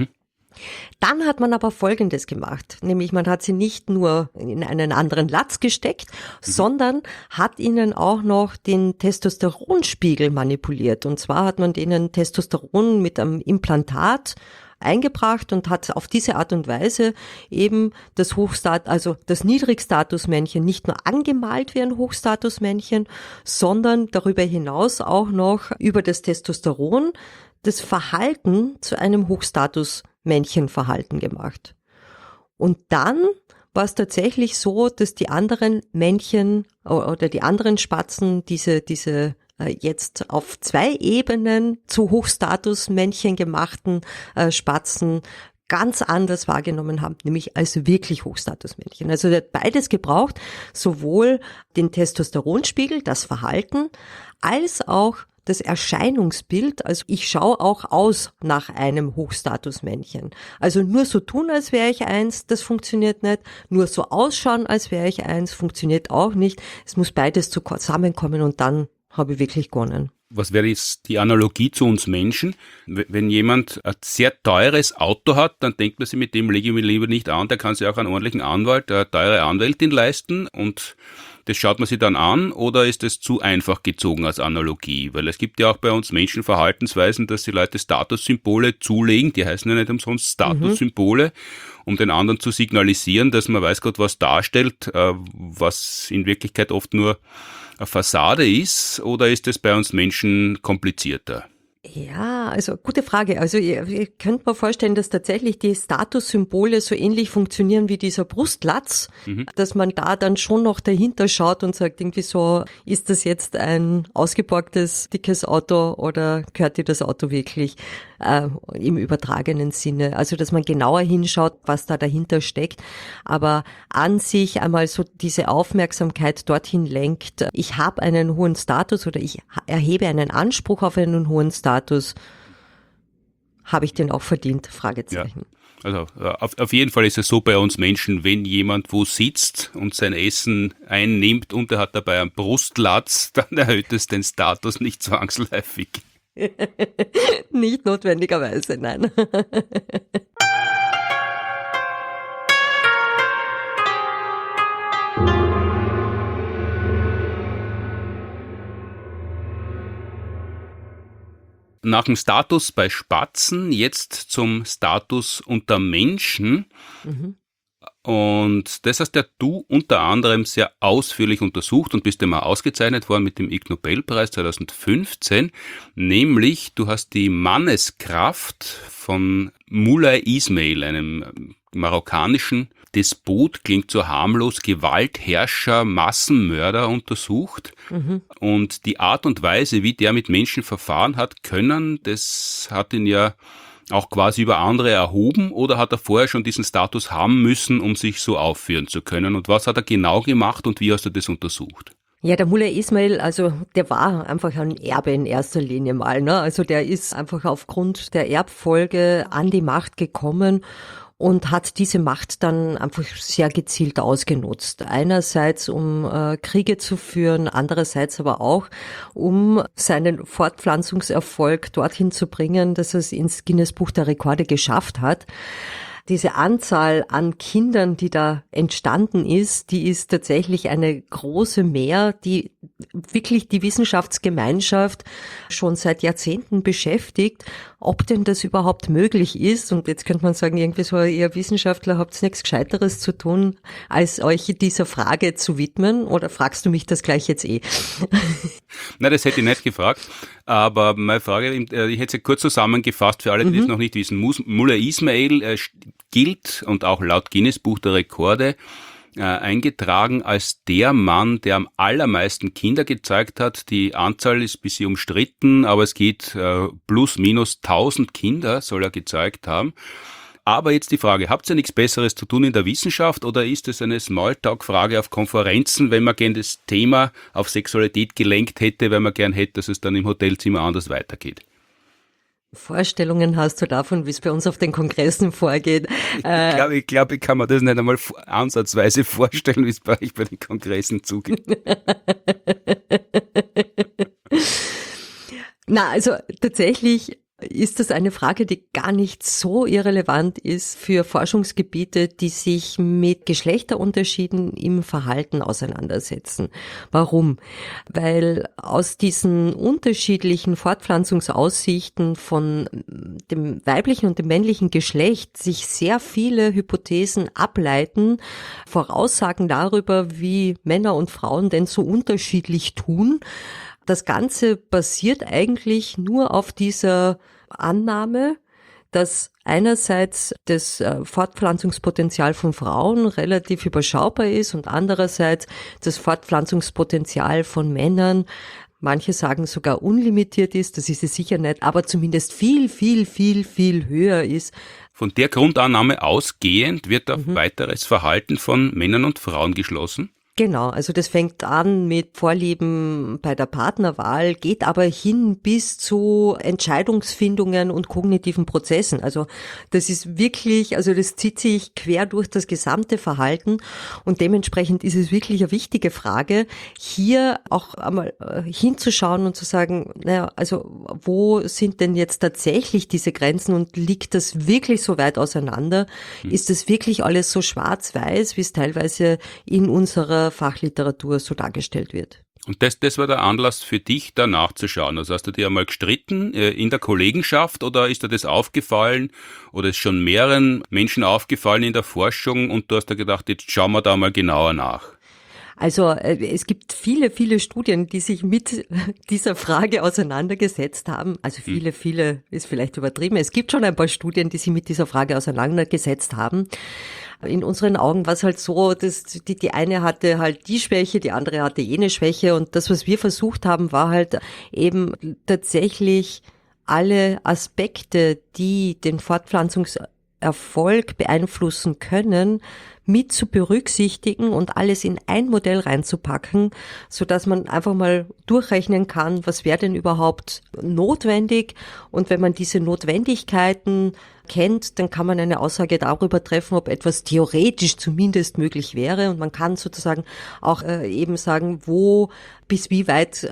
Dann hat man aber Folgendes gemacht, nämlich man hat sie nicht nur in einen anderen Latz gesteckt, sondern hat ihnen auch noch den Testosteronspiegel manipuliert. Und zwar hat man denen Testosteron mit einem Implantat eingebracht und hat auf diese Art und Weise eben das Niedrigstatusmännchen nicht nur angemalt wie ein Hochstatusmännchen, sondern darüber hinaus auch noch über das Testosteron das Verhalten zu einem Hochstatus-Männchenverhalten gemacht. Und dann war es tatsächlich so, dass die anderen Männchen oder die anderen Spatzen diese jetzt auf 2 Ebenen zu Hochstatus-Männchen gemachten Spatzen ganz anders wahrgenommen haben, nämlich als wirklich Hochstatusmännchen. Also der hat beides gebraucht, sowohl den Testosteronspiegel, das Verhalten, als auch das Erscheinungsbild, also ich schaue auch aus nach einem Hochstatusmännchen. Also nur so tun, als wäre ich eins, das funktioniert nicht. Nur so ausschauen, als wäre ich eins, funktioniert auch nicht. Es muss beides zusammenkommen und dann habe ich wirklich gewonnen. Was wäre jetzt die Analogie zu uns Menschen? Wenn jemand ein sehr teures Auto hat, dann denkt man sich, mit dem lege ich mich lieber nicht an, der kann sich auch einen ordentlichen Anwalt, eine teure Anwältin leisten und das schaut man sich dann an, oder ist es zu einfach gezogen als Analogie? Weil es gibt ja auch bei uns Menschen Verhaltensweisen, dass die Leute Statussymbole zulegen, die heißen ja nicht umsonst Statussymbole, um den anderen zu signalisieren, dass man weiß Gott was darstellt, was in Wirklichkeit oft nur eine Fassade ist, oder ist es bei uns Menschen komplizierter? Ja, also gute Frage. Also ihr könnt mir vorstellen, dass tatsächlich die Statussymbole so ähnlich funktionieren wie dieser Brustlatz, dass man da dann schon noch dahinter schaut und sagt irgendwie so, ist das jetzt ein ausgeborgtes, dickes Auto oder gehört dir das Auto wirklich im übertragenen Sinne? Also dass man genauer hinschaut, was da dahinter steckt, aber an sich einmal so diese Aufmerksamkeit dorthin lenkt, ich habe einen hohen Status oder ich erhebe einen Anspruch auf einen hohen Status, habe ich den auch verdient? Fragezeichen. Ja. Also auf jeden Fall ist es so bei uns Menschen, wenn jemand wo sitzt und sein Essen einnimmt und er hat dabei einen Brustlatz, dann erhöht es den Status nicht zwangsläufig. Nicht notwendigerweise, nein. Nach dem Status bei Spatzen jetzt zum Status unter Menschen. Und das hast ja du unter anderem sehr ausführlich untersucht und bist immer ausgezeichnet worden mit dem Ig Nobelpreis 2015. Nämlich, du hast die Manneskraft von Moulay Ismail, einem marokkanischen Despot, klingt so harmlos, Gewaltherrscher, Massenmörder untersucht. Und die Art und Weise, wie der mit Menschen verfahren hat können, das hat ihn ja auch quasi über andere erhoben, oder hat er vorher schon diesen Status haben müssen, um sich so aufführen zu können? Und was hat er genau gemacht und wie hast du das untersucht? Ja, der Moulay Ismail, also der war einfach ein Erbe in erster Linie mal, ne? Also der ist einfach aufgrund der Erbfolge an die Macht gekommen und hat diese Macht dann einfach sehr gezielt ausgenutzt. Einerseits, um Kriege zu führen, andererseits aber auch, um seinen Fortpflanzungserfolg dorthin zu bringen, dass er es ins Guinness-Buch der Rekorde geschafft hat. Diese Anzahl an Kindern, die da entstanden ist, die ist tatsächlich eine große Mehr, die wirklich die Wissenschaftsgemeinschaft schon seit Jahrzehnten beschäftigt, ob denn das überhaupt möglich ist. Und jetzt könnte man sagen, irgendwie so, ihr Wissenschaftler habt nichts Gescheiteres zu tun, als euch dieser Frage zu widmen. Oder fragst du mich das gleich jetzt eh? Nein, das hätte ich nicht gefragt. Aber meine Frage, ich hätte sie kurz zusammengefasst für alle, die es noch nicht wissen. Moulay Ismail gilt und auch laut Guinness Buch der Rekorde eingetragen als der Mann, der am allermeisten Kinder gezeugt hat. Die Anzahl ist ein bisschen umstritten, aber es geht plus minus 1000 Kinder soll er gezeugt haben. Aber jetzt die Frage, habt ihr nichts Besseres zu tun in der Wissenschaft oder ist es eine Smalltalk-Frage auf Konferenzen, wenn man gern das Thema auf Sexualität gelenkt hätte, weil man gern hätte, dass es dann im Hotelzimmer anders weitergeht? Vorstellungen hast du davon, wie es bei uns auf den Kongressen vorgeht? Ich glaube, ich kann mir das nicht einmal ansatzweise vorstellen, wie es bei euch bei den Kongressen zugeht. Na, also tatsächlich ist das eine Frage, die gar nicht so irrelevant ist für Forschungsgebiete, die sich mit Geschlechterunterschieden im Verhalten auseinandersetzen. Warum? Weil aus diesen unterschiedlichen Fortpflanzungsaussichten von dem weiblichen und dem männlichen Geschlecht sich sehr viele Hypothesen ableiten, Voraussagen darüber, wie Männer und Frauen denn so unterschiedlich tun. Das Ganze basiert eigentlich nur auf dieser Annahme, dass einerseits das Fortpflanzungspotenzial von Frauen relativ überschaubar ist und andererseits das Fortpflanzungspotenzial von Männern, manche sagen sogar unlimitiert ist, das ist es sicher nicht, aber zumindest viel, viel, viel, viel höher ist. Von der Grundannahme ausgehend wird auf weiteres Verhalten von Männern und Frauen geschlossen? Genau, also das fängt an mit Vorlieben bei der Partnerwahl, geht aber hin bis zu Entscheidungsfindungen und kognitiven Prozessen. Also das ist wirklich, also das zieht sich quer durch das gesamte Verhalten und dementsprechend ist es wirklich eine wichtige Frage, hier auch einmal hinzuschauen und zu sagen, naja, also wo sind denn jetzt tatsächlich diese Grenzen und liegt das wirklich so weit auseinander? Ist das wirklich alles so schwarz-weiß, wie es teilweise in unserer Fachliteratur so dargestellt wird? Und das war der Anlass für dich, da nachzuschauen. Also hast du dir einmal gestritten in der Kollegenschaft oder ist dir das aufgefallen oder ist schon mehreren Menschen aufgefallen in der Forschung und du hast da gedacht, jetzt schauen wir da mal genauer nach? Also es gibt viele, viele Studien, die sich mit dieser Frage auseinandergesetzt haben. Also viele ist vielleicht übertrieben. Es gibt schon ein paar Studien, die sich mit dieser Frage auseinandergesetzt haben. In unseren Augen war es halt so, dass die eine hatte halt die Schwäche, die andere hatte jene Schwäche. Und das, was wir versucht haben, war halt eben tatsächlich alle Aspekte, die den Fortpflanzungserfolg beeinflussen können, mit zu berücksichtigen und alles in ein Modell reinzupacken, so dass man einfach mal durchrechnen kann, was wäre denn überhaupt notwendig. Und wenn man diese Notwendigkeiten kennt, dann kann man eine Aussage darüber treffen, ob etwas theoretisch zumindest möglich wäre. Und man kann sozusagen auch eben sagen, wo bis wie weit,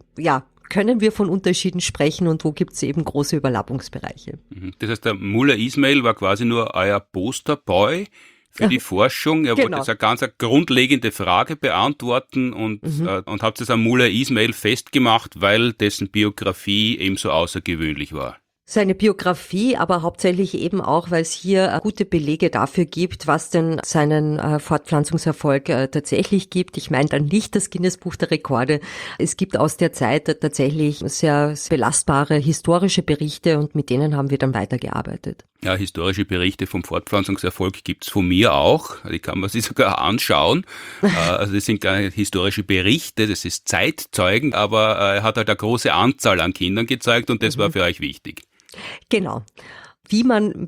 können wir von Unterschieden sprechen und wo gibt es eben große Überlappungsbereiche. Das heißt, der Muller Ismail war quasi nur euer Posterboy für die Forschung. Er wollte jetzt eine ganz grundlegende Frage beantworten und habt es am Muller Ismail festgemacht, weil dessen Biografie ebenso außergewöhnlich war. Seine Biografie, aber hauptsächlich eben auch, weil es hier gute Belege dafür gibt, was denn seinen Fortpflanzungserfolg tatsächlich gibt. Ich meine dann nicht das Guinness-Buch der Rekorde. Es gibt aus der Zeit tatsächlich sehr belastbare historische Berichte und mit denen haben wir dann weitergearbeitet. Ja, historische Berichte vom Fortpflanzungserfolg gibt's von mir auch. Die kann man sich sogar anschauen. Also das sind gar nicht historische Berichte, das ist Zeitzeugen, aber er hat halt eine große Anzahl an Kindern gezeigt und das war für euch wichtig. Genau. Wie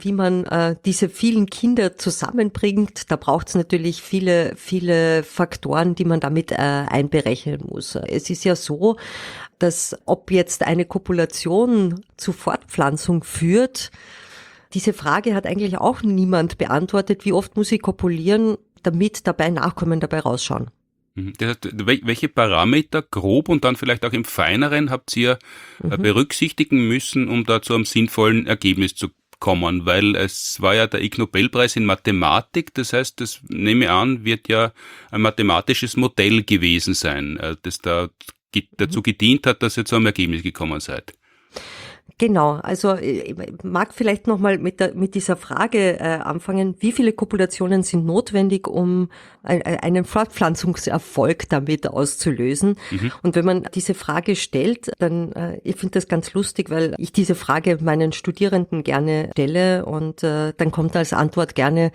man diese vielen Kinder zusammenbringt, da braucht es natürlich viele, viele Faktoren, die man damit einberechnen muss. Es ist ja so, dass ob jetzt eine Kopulation zu Fortpflanzung führt, diese Frage hat eigentlich auch niemand beantwortet. Wie oft muss ich kopulieren, damit dabei Nachkommen dabei rausschauen? Das heißt, welche Parameter grob und dann vielleicht auch im Feineren habt ihr berücksichtigen müssen, um da zu einem sinnvollen Ergebnis zu kommen? Weil es war ja der Ig Nobelpreis in Mathematik, das heißt, das nehme ich an, wird ja ein mathematisches Modell gewesen sein, das da dazu gedient hat, dass ihr zu einem Ergebnis gekommen seid. Genau, also ich mag vielleicht nochmal mit dieser Frage anfangen, wie viele Kopulationen sind notwendig, um einen Fortpflanzungserfolg damit auszulösen? Und wenn man diese Frage stellt, dann, ich finde das ganz lustig, weil ich diese Frage meinen Studierenden gerne stelle und dann kommt als Antwort gerne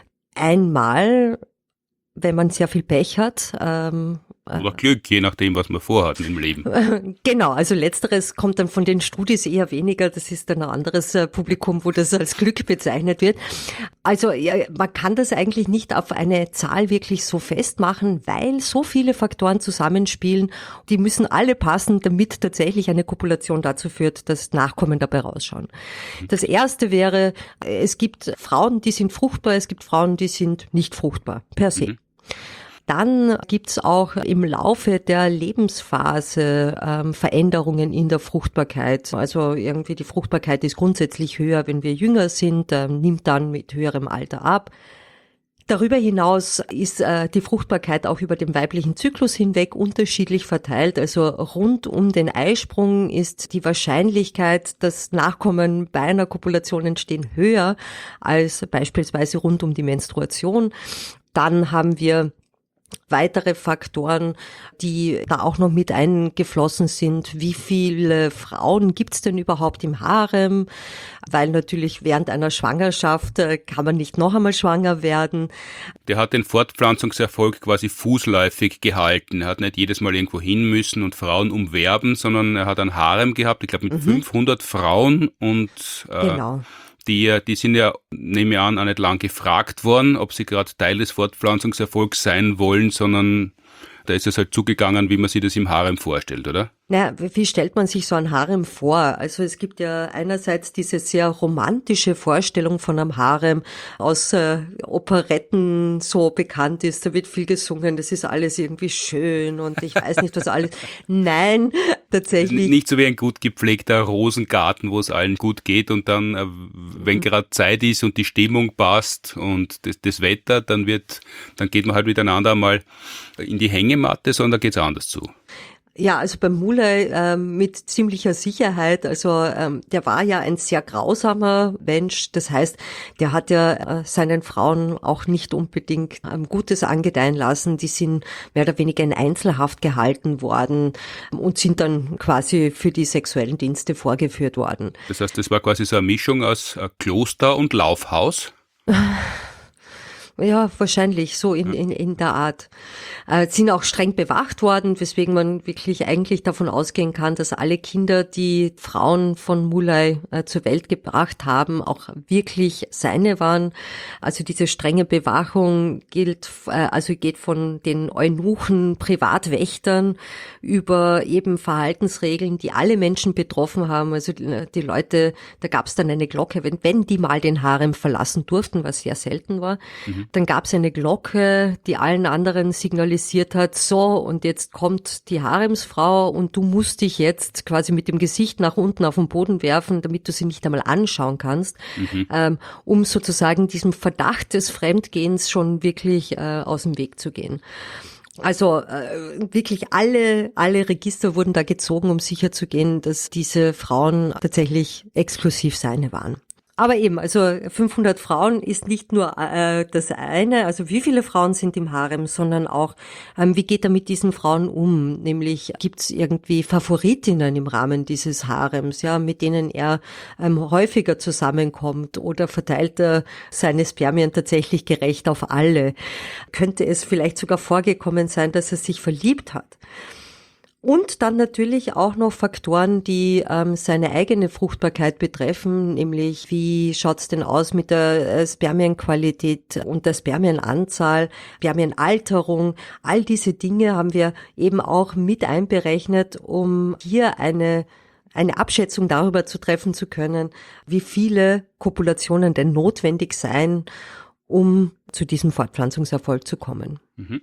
einmal, wenn man sehr viel Pech hat. Oder Glück, je nachdem, was man vorhat im Leben. Genau, also letzteres kommt dann von den Studis eher weniger. Das ist dann ein anderes Publikum, wo das als Glück bezeichnet wird. Also ja, man kann das eigentlich nicht auf eine Zahl wirklich so festmachen, weil so viele Faktoren zusammenspielen. Die müssen alle passen, damit tatsächlich eine Kopulation dazu führt, dass Nachkommen dabei rausschauen. Das erste wäre, es gibt Frauen, die sind fruchtbar, es gibt Frauen, die sind nicht fruchtbar, per se. Dann gibt's auch im Laufe der Lebensphase Veränderungen in der Fruchtbarkeit. Also irgendwie die Fruchtbarkeit ist grundsätzlich höher, wenn wir jünger sind, nimmt dann mit höherem Alter ab. Darüber hinaus ist die Fruchtbarkeit auch über den weiblichen Zyklus hinweg unterschiedlich verteilt. Also rund um den Eisprung ist die Wahrscheinlichkeit, dass Nachkommen bei einer Kopulation entstehen, höher als beispielsweise rund um die Menstruation. Dann haben wir weitere Faktoren, die da auch noch mit eingeflossen sind. Wie viele Frauen gibt's denn überhaupt im Harem? Weil natürlich während einer Schwangerschaft kann man nicht noch einmal schwanger werden. Der hat den Fortpflanzungserfolg quasi fußläufig gehalten. Er hat nicht jedes Mal irgendwo hin müssen und Frauen umwerben, sondern er hat ein Harem gehabt, ich glaube mit 500 Frauen und Genau. die sind ja, nehme ich an, auch nicht lang gefragt worden, ob sie gerade Teil des Fortpflanzungserfolgs sein wollen, sondern da ist es halt zugegangen, wie man sich das im Harem vorstellt, oder? Naja, wie stellt man sich so ein Harem vor? Also es gibt ja einerseits diese sehr romantische Vorstellung von einem Harem, aus Operetten so bekannt ist, da wird viel gesungen, das ist alles irgendwie schön und ich weiß nicht, was alles. Nein, tatsächlich. Nicht so wie ein gut gepflegter Rosengarten, wo es allen gut geht und dann, wenn gerade Zeit ist und die Stimmung passt und das Wetter, dann geht man halt miteinander mal in die Hängematte, sondern da geht's anders zu. Ja, also beim Muley mit ziemlicher Sicherheit. Also der war ja ein sehr grausamer Mensch. Das heißt, der hat ja seinen Frauen auch nicht unbedingt Gutes angedeihen lassen. Die sind mehr oder weniger in Einzelhaft gehalten worden und sind dann quasi für die sexuellen Dienste vorgeführt worden. Das heißt, das war quasi so eine Mischung aus Kloster und Laufhaus? Ja, wahrscheinlich so in der Art. Sind auch streng bewacht worden, weswegen man wirklich eigentlich davon ausgehen kann, dass alle Kinder, die Frauen von Muley zur Welt gebracht haben, auch wirklich seine waren. Also diese strenge Bewachung geht von den Eunuchen, Privatwächtern über eben Verhaltensregeln, die alle Menschen betroffen haben. Also die Leute, da gab es dann eine Glocke, wenn die mal den Harem verlassen durften, was sehr selten war. Dann gab es eine Glocke, die allen anderen signalisiert hat, so, und jetzt kommt die Haremsfrau und du musst dich jetzt quasi mit dem Gesicht nach unten auf den Boden werfen, damit du sie nicht einmal anschauen kannst, um sozusagen diesem Verdacht des Fremdgehens schon wirklich aus dem Weg zu gehen. Also wirklich alle Register wurden da gezogen, um sicherzugehen, dass diese Frauen tatsächlich exklusiv seine waren. Aber eben, also 500 Frauen ist nicht nur das eine, also wie viele Frauen sind im Harem, sondern auch, wie geht er mit diesen Frauen um? Nämlich gibt's irgendwie Favoritinnen im Rahmen dieses Harems, ja, mit denen er häufiger zusammenkommt, oder verteilt er seine Spermien tatsächlich gerecht auf alle? Könnte es vielleicht sogar vorgekommen sein, dass er sich verliebt hat? Und dann natürlich auch noch Faktoren, die seine eigene Fruchtbarkeit betreffen, nämlich wie schaut's denn aus mit der Spermienqualität und der Spermienanzahl, Spermienalterung. All diese Dinge haben wir eben auch mit einberechnet, um hier eine Abschätzung darüber zu treffen zu können, wie viele Kopulationen denn notwendig seien, um zu diesem Fortpflanzungserfolg zu kommen.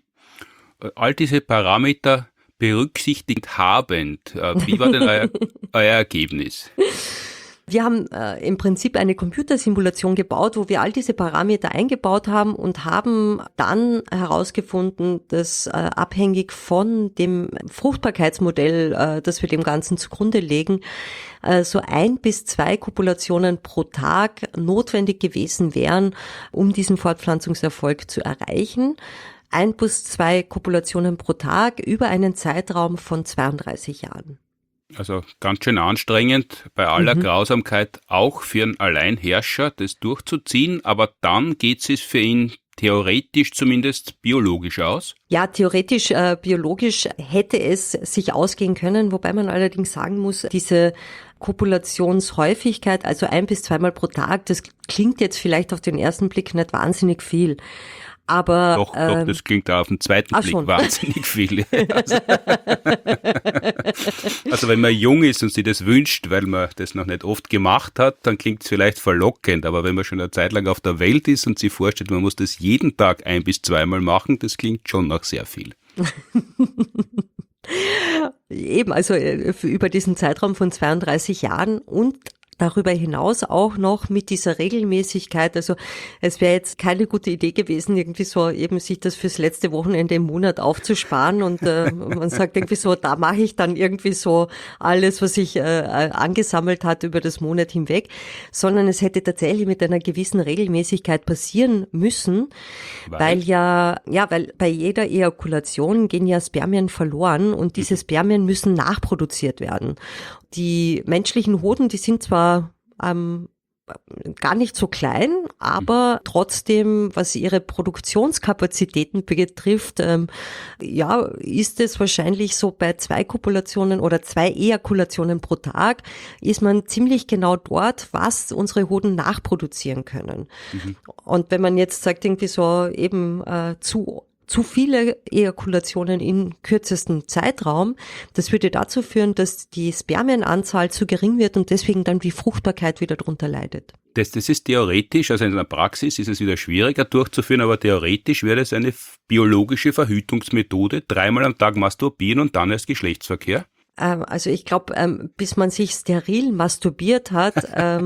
All diese Parameter berücksichtigt habend, wie war denn euer Ergebnis? Wir haben im Prinzip eine Computersimulation gebaut, wo wir all diese Parameter eingebaut haben und haben dann herausgefunden, dass abhängig von dem Fruchtbarkeitsmodell, das wir dem Ganzen zugrunde legen, so 1 bis 2 Kopulationen pro Tag notwendig gewesen wären, um diesen Fortpflanzungserfolg zu erreichen. 1 bis 2 Kopulationen pro Tag über einen Zeitraum von 32 Jahren. Also ganz schön anstrengend, bei aller Grausamkeit auch für einen Alleinherrscher, das durchzuziehen, aber dann geht es für ihn theoretisch zumindest biologisch aus? Ja, theoretisch, biologisch hätte es sich ausgehen können, wobei man allerdings sagen muss, diese Kopulationshäufigkeit, also 1 bis 2 Mal pro Tag, das klingt jetzt vielleicht auf den ersten Blick nicht wahnsinnig viel. Aber doch, das klingt auch auf den zweiten Blick schon wahnsinnig viel. Also wenn man jung ist und sich das wünscht, weil man das noch nicht oft gemacht hat, dann klingt es vielleicht verlockend. Aber wenn man schon eine Zeit lang auf der Welt ist und sich vorstellt, man muss das jeden Tag 1 bis 2 Mal machen, das klingt schon nach sehr viel. Eben, also über diesen Zeitraum von 32 Jahren und darüber hinaus auch noch mit dieser Regelmäßigkeit. Also es wäre jetzt keine gute Idee gewesen, irgendwie so eben sich das fürs letzte Wochenende im Monat aufzusparen und man sagt irgendwie so, da mache ich dann irgendwie so alles, was sich angesammelt hat über das Monat hinweg, sondern es hätte tatsächlich mit einer gewissen Regelmäßigkeit passieren müssen, weil bei jeder Ejakulation gehen ja Spermien verloren und diese Spermien müssen nachproduziert werden. Die menschlichen Hoden, die sind zwar gar nicht so klein, aber trotzdem, was ihre Produktionskapazitäten betrifft, ist es wahrscheinlich so bei 2 Kopulationen oder 2 Ejakulationen pro Tag, ist man ziemlich genau dort, was unsere Hoden nachproduzieren können. Und wenn man jetzt sagt, irgendwie so eben zu viele Ejakulationen in kürzestem Zeitraum, das würde dazu führen, dass die Spermienanzahl zu gering wird und deswegen dann die Fruchtbarkeit wieder darunter leidet. Das ist theoretisch, also in der Praxis ist es wieder schwieriger durchzuführen, aber theoretisch wäre es eine biologische Verhütungsmethode, 3-mal am Tag masturbieren und dann erst Geschlechtsverkehr. Also ich glaube, bis man sich steril masturbiert hat,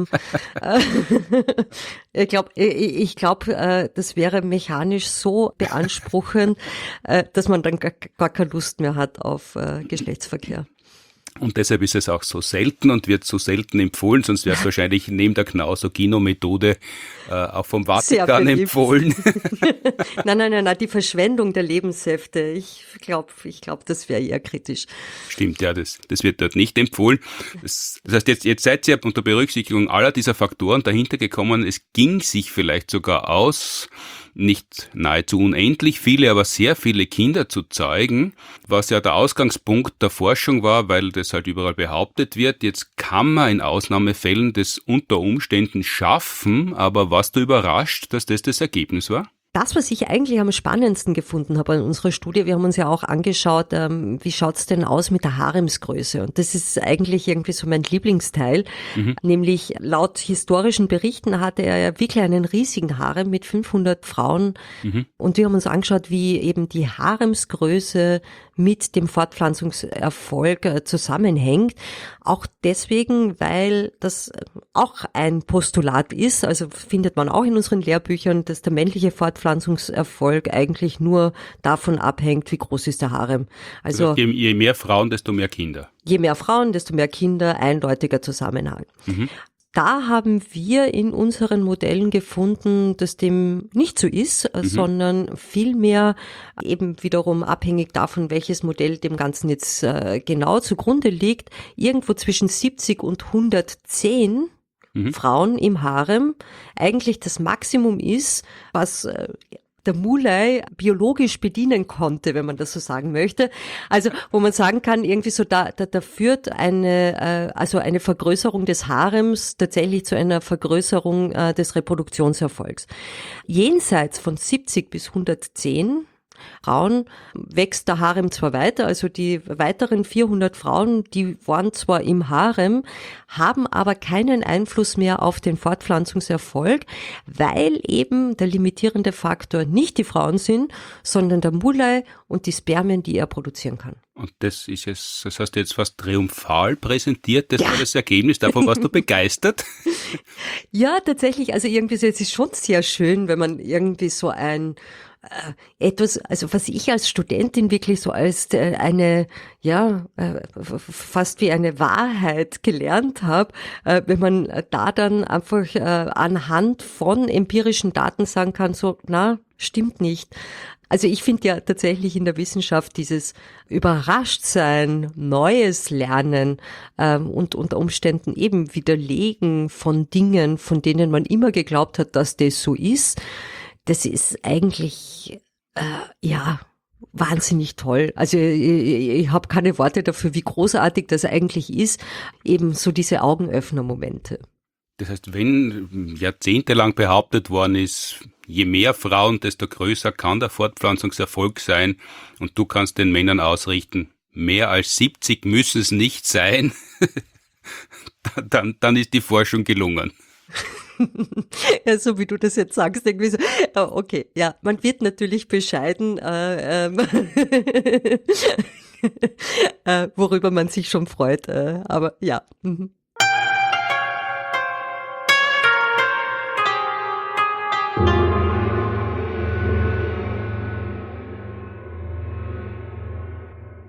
ich glaube, das wäre mechanisch so beanspruchend, dass man dann gar keine Lust mehr hat auf Geschlechtsverkehr. Und deshalb ist es auch so selten und wird so selten empfohlen, sonst wäre es wahrscheinlich neben der Knausogino-Methode auch vom Vatikan empfohlen. Nein, die Verschwendung der Lebenssäfte, ich glaube, das wäre eher kritisch. Stimmt, ja, das wird dort nicht empfohlen. Das heißt, jetzt seid ihr unter Berücksichtigung aller dieser Faktoren dahinter gekommen, es ging sich vielleicht sogar aus, nicht nahezu unendlich viele, aber sehr viele Kinder zu zeugen, was ja der Ausgangspunkt der Forschung war, weil das halt überall behauptet wird. Jetzt kann man in Ausnahmefällen das unter Umständen schaffen, aber warst du überrascht, dass das Ergebnis war? Das, was ich eigentlich am spannendsten gefunden habe in unserer Studie, wir haben uns ja auch angeschaut, wie schaut's denn aus mit der Haremsgröße? Und das ist eigentlich irgendwie so mein Lieblingsteil, nämlich laut historischen Berichten hatte er ja wirklich einen riesigen Harem mit 500 Frauen. Und wir haben uns angeschaut, wie eben die Haremsgröße mit dem Fortpflanzungserfolg zusammenhängt. Auch deswegen, weil das auch ein Postulat ist, also findet man auch in unseren Lehrbüchern, dass der männliche Fortpflanzungserfolg eigentlich nur davon abhängt, wie groß ist der Harem. Also je mehr Frauen, desto mehr Kinder. Je mehr Frauen, desto mehr Kinder, eindeutiger Zusammenhang. Da haben wir in unseren Modellen gefunden, dass dem nicht so ist, sondern vielmehr eben wiederum abhängig davon, welches Modell dem Ganzen jetzt genau zugrunde liegt, irgendwo zwischen 70 und 110 Frauen im Harem eigentlich das Maximum ist, was der Muley biologisch bedienen konnte, wenn man das so sagen möchte. Also wo man sagen kann, irgendwie so da führt eine Vergrößerung des Harems tatsächlich zu einer Vergrößerung des Reproduktionserfolgs. Jenseits von 70 bis 110 Frauen wächst der Harem zwar weiter, also die weiteren 400 Frauen, die waren zwar im Harem, haben aber keinen Einfluss mehr auf den Fortpflanzungserfolg, weil eben der limitierende Faktor nicht die Frauen sind, sondern der Muley und die Spermien, die er produzieren kann. Und das hast du jetzt fast triumphal präsentiert, das war das Ergebnis, davon warst du begeistert? Ja, tatsächlich, also irgendwie, es ist schon sehr schön, wenn man irgendwie so etwas, also was ich als Studentin wirklich so als fast wie eine Wahrheit gelernt habe, wenn man da dann einfach anhand von empirischen Daten sagen kann, so, stimmt nicht. Also ich finde ja tatsächlich in der Wissenschaft dieses Überraschtsein, Neues lernen und unter Umständen eben Widerlegen von Dingen, von denen man immer geglaubt hat, dass das so ist, das ist eigentlich, wahnsinnig toll. Also ich habe keine Worte dafür, wie großartig das eigentlich ist, eben so diese Augenöffner-Momente. Das heißt, wenn jahrzehntelang behauptet worden ist, je mehr Frauen, desto größer kann der Fortpflanzungserfolg sein und du kannst den Männern ausrichten, mehr als 70 müssen es nicht sein, dann ist die Forschung gelungen. Ja, so wie du das jetzt sagst, irgendwie so, okay, ja, man wird natürlich bescheiden, worüber man sich schon freut, aber ja.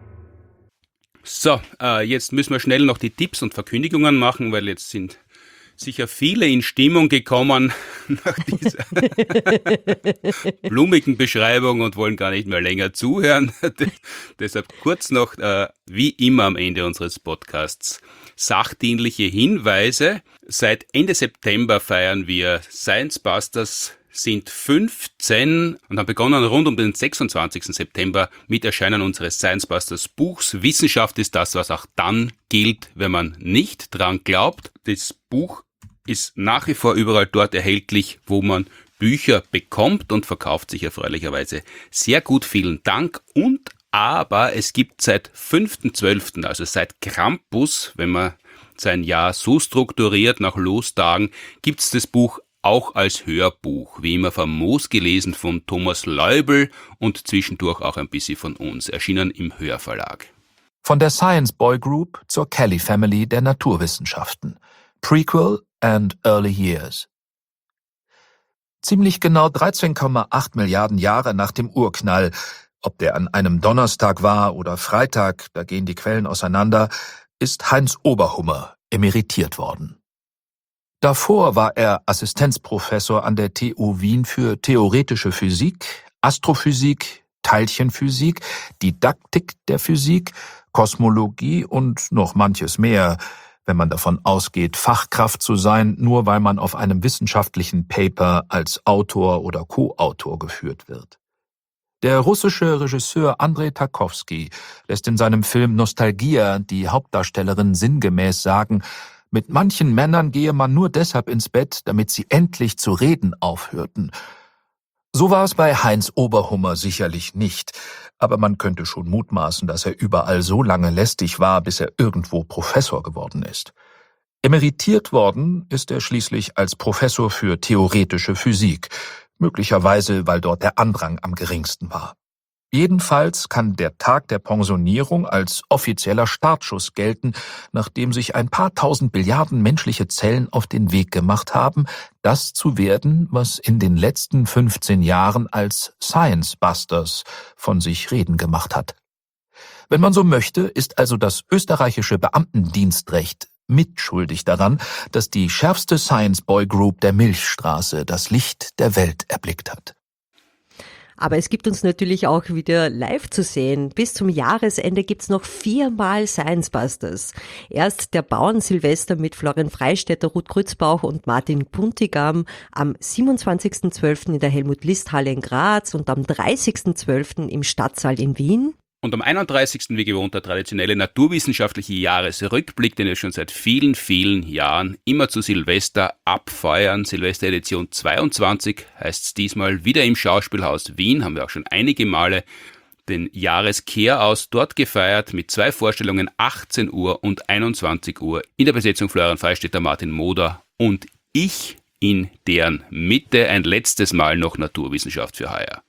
So, jetzt müssen wir schnell noch die Tipps und Verkündigungen machen, weil jetzt sind sicher viele in Stimmung gekommen nach dieser blumigen Beschreibung und wollen gar nicht mehr länger zuhören. Deshalb kurz noch, wie immer am Ende unseres Podcasts, sachdienliche Hinweise. Seit Ende September feiern wir Science Busters, sind 15 und haben begonnen rund um den 26. September mit Erscheinen unseres Science Busters Buchs. Wissenschaft ist das, was auch dann gilt, wenn man nicht dran glaubt. Das Buch ist nach wie vor überall dort erhältlich, wo man Bücher bekommt und verkauft sich erfreulicherweise sehr gut. Vielen Dank. Aber es gibt seit 5.12., also seit Krampus, wenn man sein Jahr so strukturiert nach Lostagen, gibt es das Buch auch als Hörbuch, wie immer famos gelesen von Thomas Leubel und zwischendurch auch ein bisschen von uns, erschienen im Hörverlag. Von der Science Boy Group zur Kelly Family der Naturwissenschaften. Prequel and Early Years. Ziemlich genau 13,8 Milliarden Jahre nach dem Urknall, ob der an einem Donnerstag war oder Freitag, da gehen die Quellen auseinander, ist Heinz Oberhummer emeritiert worden. Davor war er Assistenzprofessor an der TU Wien für theoretische Physik, Astrophysik, Teilchenphysik, Didaktik der Physik, Kosmologie und noch manches mehr, wenn man davon ausgeht, Fachkraft zu sein, nur weil man auf einem wissenschaftlichen Paper als Autor oder Co-Autor geführt wird. Der russische Regisseur Andrei Tarkovsky lässt in seinem Film Nostalgia die Hauptdarstellerin sinngemäß sagen, mit manchen Männern gehe man nur deshalb ins Bett, damit sie endlich zu reden aufhörten. So war es bei Heinz Oberhummer sicherlich nicht, aber man könnte schon mutmaßen, dass er überall so lange lästig war, bis er irgendwo Professor geworden ist. Emeritiert worden ist er schließlich als Professor für theoretische Physik, möglicherweise weil dort der Andrang am geringsten war. Jedenfalls kann der Tag der Pensionierung als offizieller Startschuss gelten, nachdem sich ein paar tausend Billiarden menschliche Zellen auf den Weg gemacht haben, das zu werden, was in den letzten 15 Jahren als Science Busters von sich reden gemacht hat. Wenn man so möchte, ist also das österreichische Beamtendienstrecht mitschuldig daran, dass die schärfste Science Boy Group der Milchstraße das Licht der Welt erblickt hat. Aber es gibt uns natürlich auch wieder live zu sehen. Bis zum Jahresende gibt's noch 4-mal Science Busters. Erst der Bauern-Silvester mit Florian Freistetter, Ruth Grützbauch und Martin Puntigam am 27.12. in der Helmut-List-Halle in Graz und am 30.12. im Stadtsaal in Wien. Und am 31. wie gewohnt der traditionelle naturwissenschaftliche Jahresrückblick, den wir schon seit vielen, vielen Jahren immer zu Silvester abfeiern. Silvesteredition 22 heißt es diesmal wieder im Schauspielhaus Wien, haben wir auch schon einige Male den Jahreskehraus dort gefeiert mit 2 Vorstellungen, 18 Uhr und 21 Uhr in der Besetzung Florian Freistetter, Martin Moder und ich in deren Mitte. Ein letztes Mal noch Naturwissenschaft für heuer.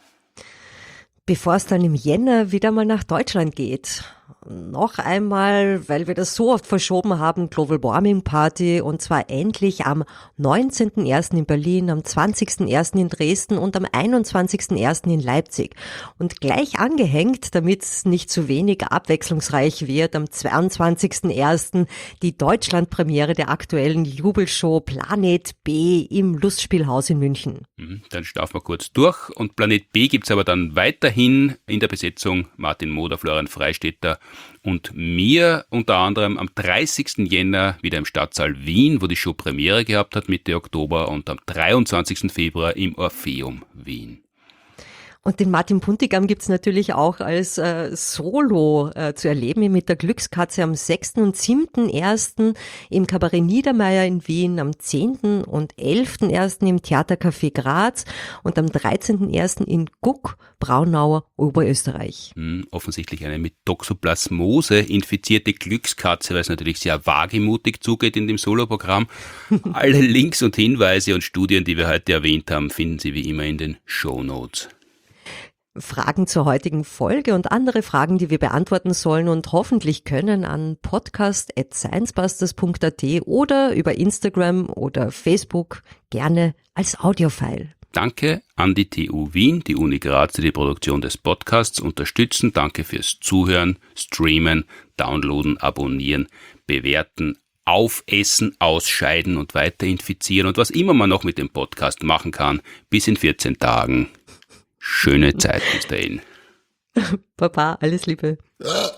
Bevor es dann im Jänner wieder mal nach Deutschland geht. Noch einmal, weil wir das so oft verschoben haben, Global Warming Party, und zwar endlich am 19.01. in Berlin, am 20.01. in Dresden und am 21.01. in Leipzig. Und gleich angehängt, damit es nicht zu wenig abwechslungsreich wird, am 22.01. die Deutschlandpremiere der aktuellen Jubelshow Planet B im Lustspielhaus in München. Dann schlafen wir kurz durch und Planet B gibt's aber dann weiterhin in der Besetzung Martin Moder, Florian Freistetter und mir unter anderem am 30. Jänner wieder im Stadtsaal Wien, wo die Show Premiere gehabt hat Mitte Oktober, und am 23. Februar im Orpheum Wien. Und den Martin Puntigam gibt's natürlich auch als Solo zu erleben mit der Glückskatze am 6. und 7.1. im Kabarett Niedermeyer in Wien, am 10. und 11.1. im Theatercafé Graz und am 13.1. in Guck, Braunau, Oberösterreich. Offensichtlich eine mit Toxoplasmose infizierte Glückskatze, weil es natürlich sehr wagemutig zugeht in dem Soloprogramm. Alle Links und Hinweise und Studien, die wir heute erwähnt haben, finden Sie wie immer in den Shownotes. Fragen zur heutigen Folge und andere Fragen, die wir beantworten sollen und hoffentlich können, an podcast@sciencebusters.at oder über Instagram oder Facebook gerne als Audiofile. Danke an die TU Wien, die Uni Graz, die die Produktion des Podcasts unterstützen. Danke fürs Zuhören, Streamen, Downloaden, Abonnieren, Bewerten, aufessen, ausscheiden und weiter infizieren und was immer man noch mit dem Podcast machen kann, bis in 14 Tagen. Schöne Zeit bis dahin. Baba, alles Liebe.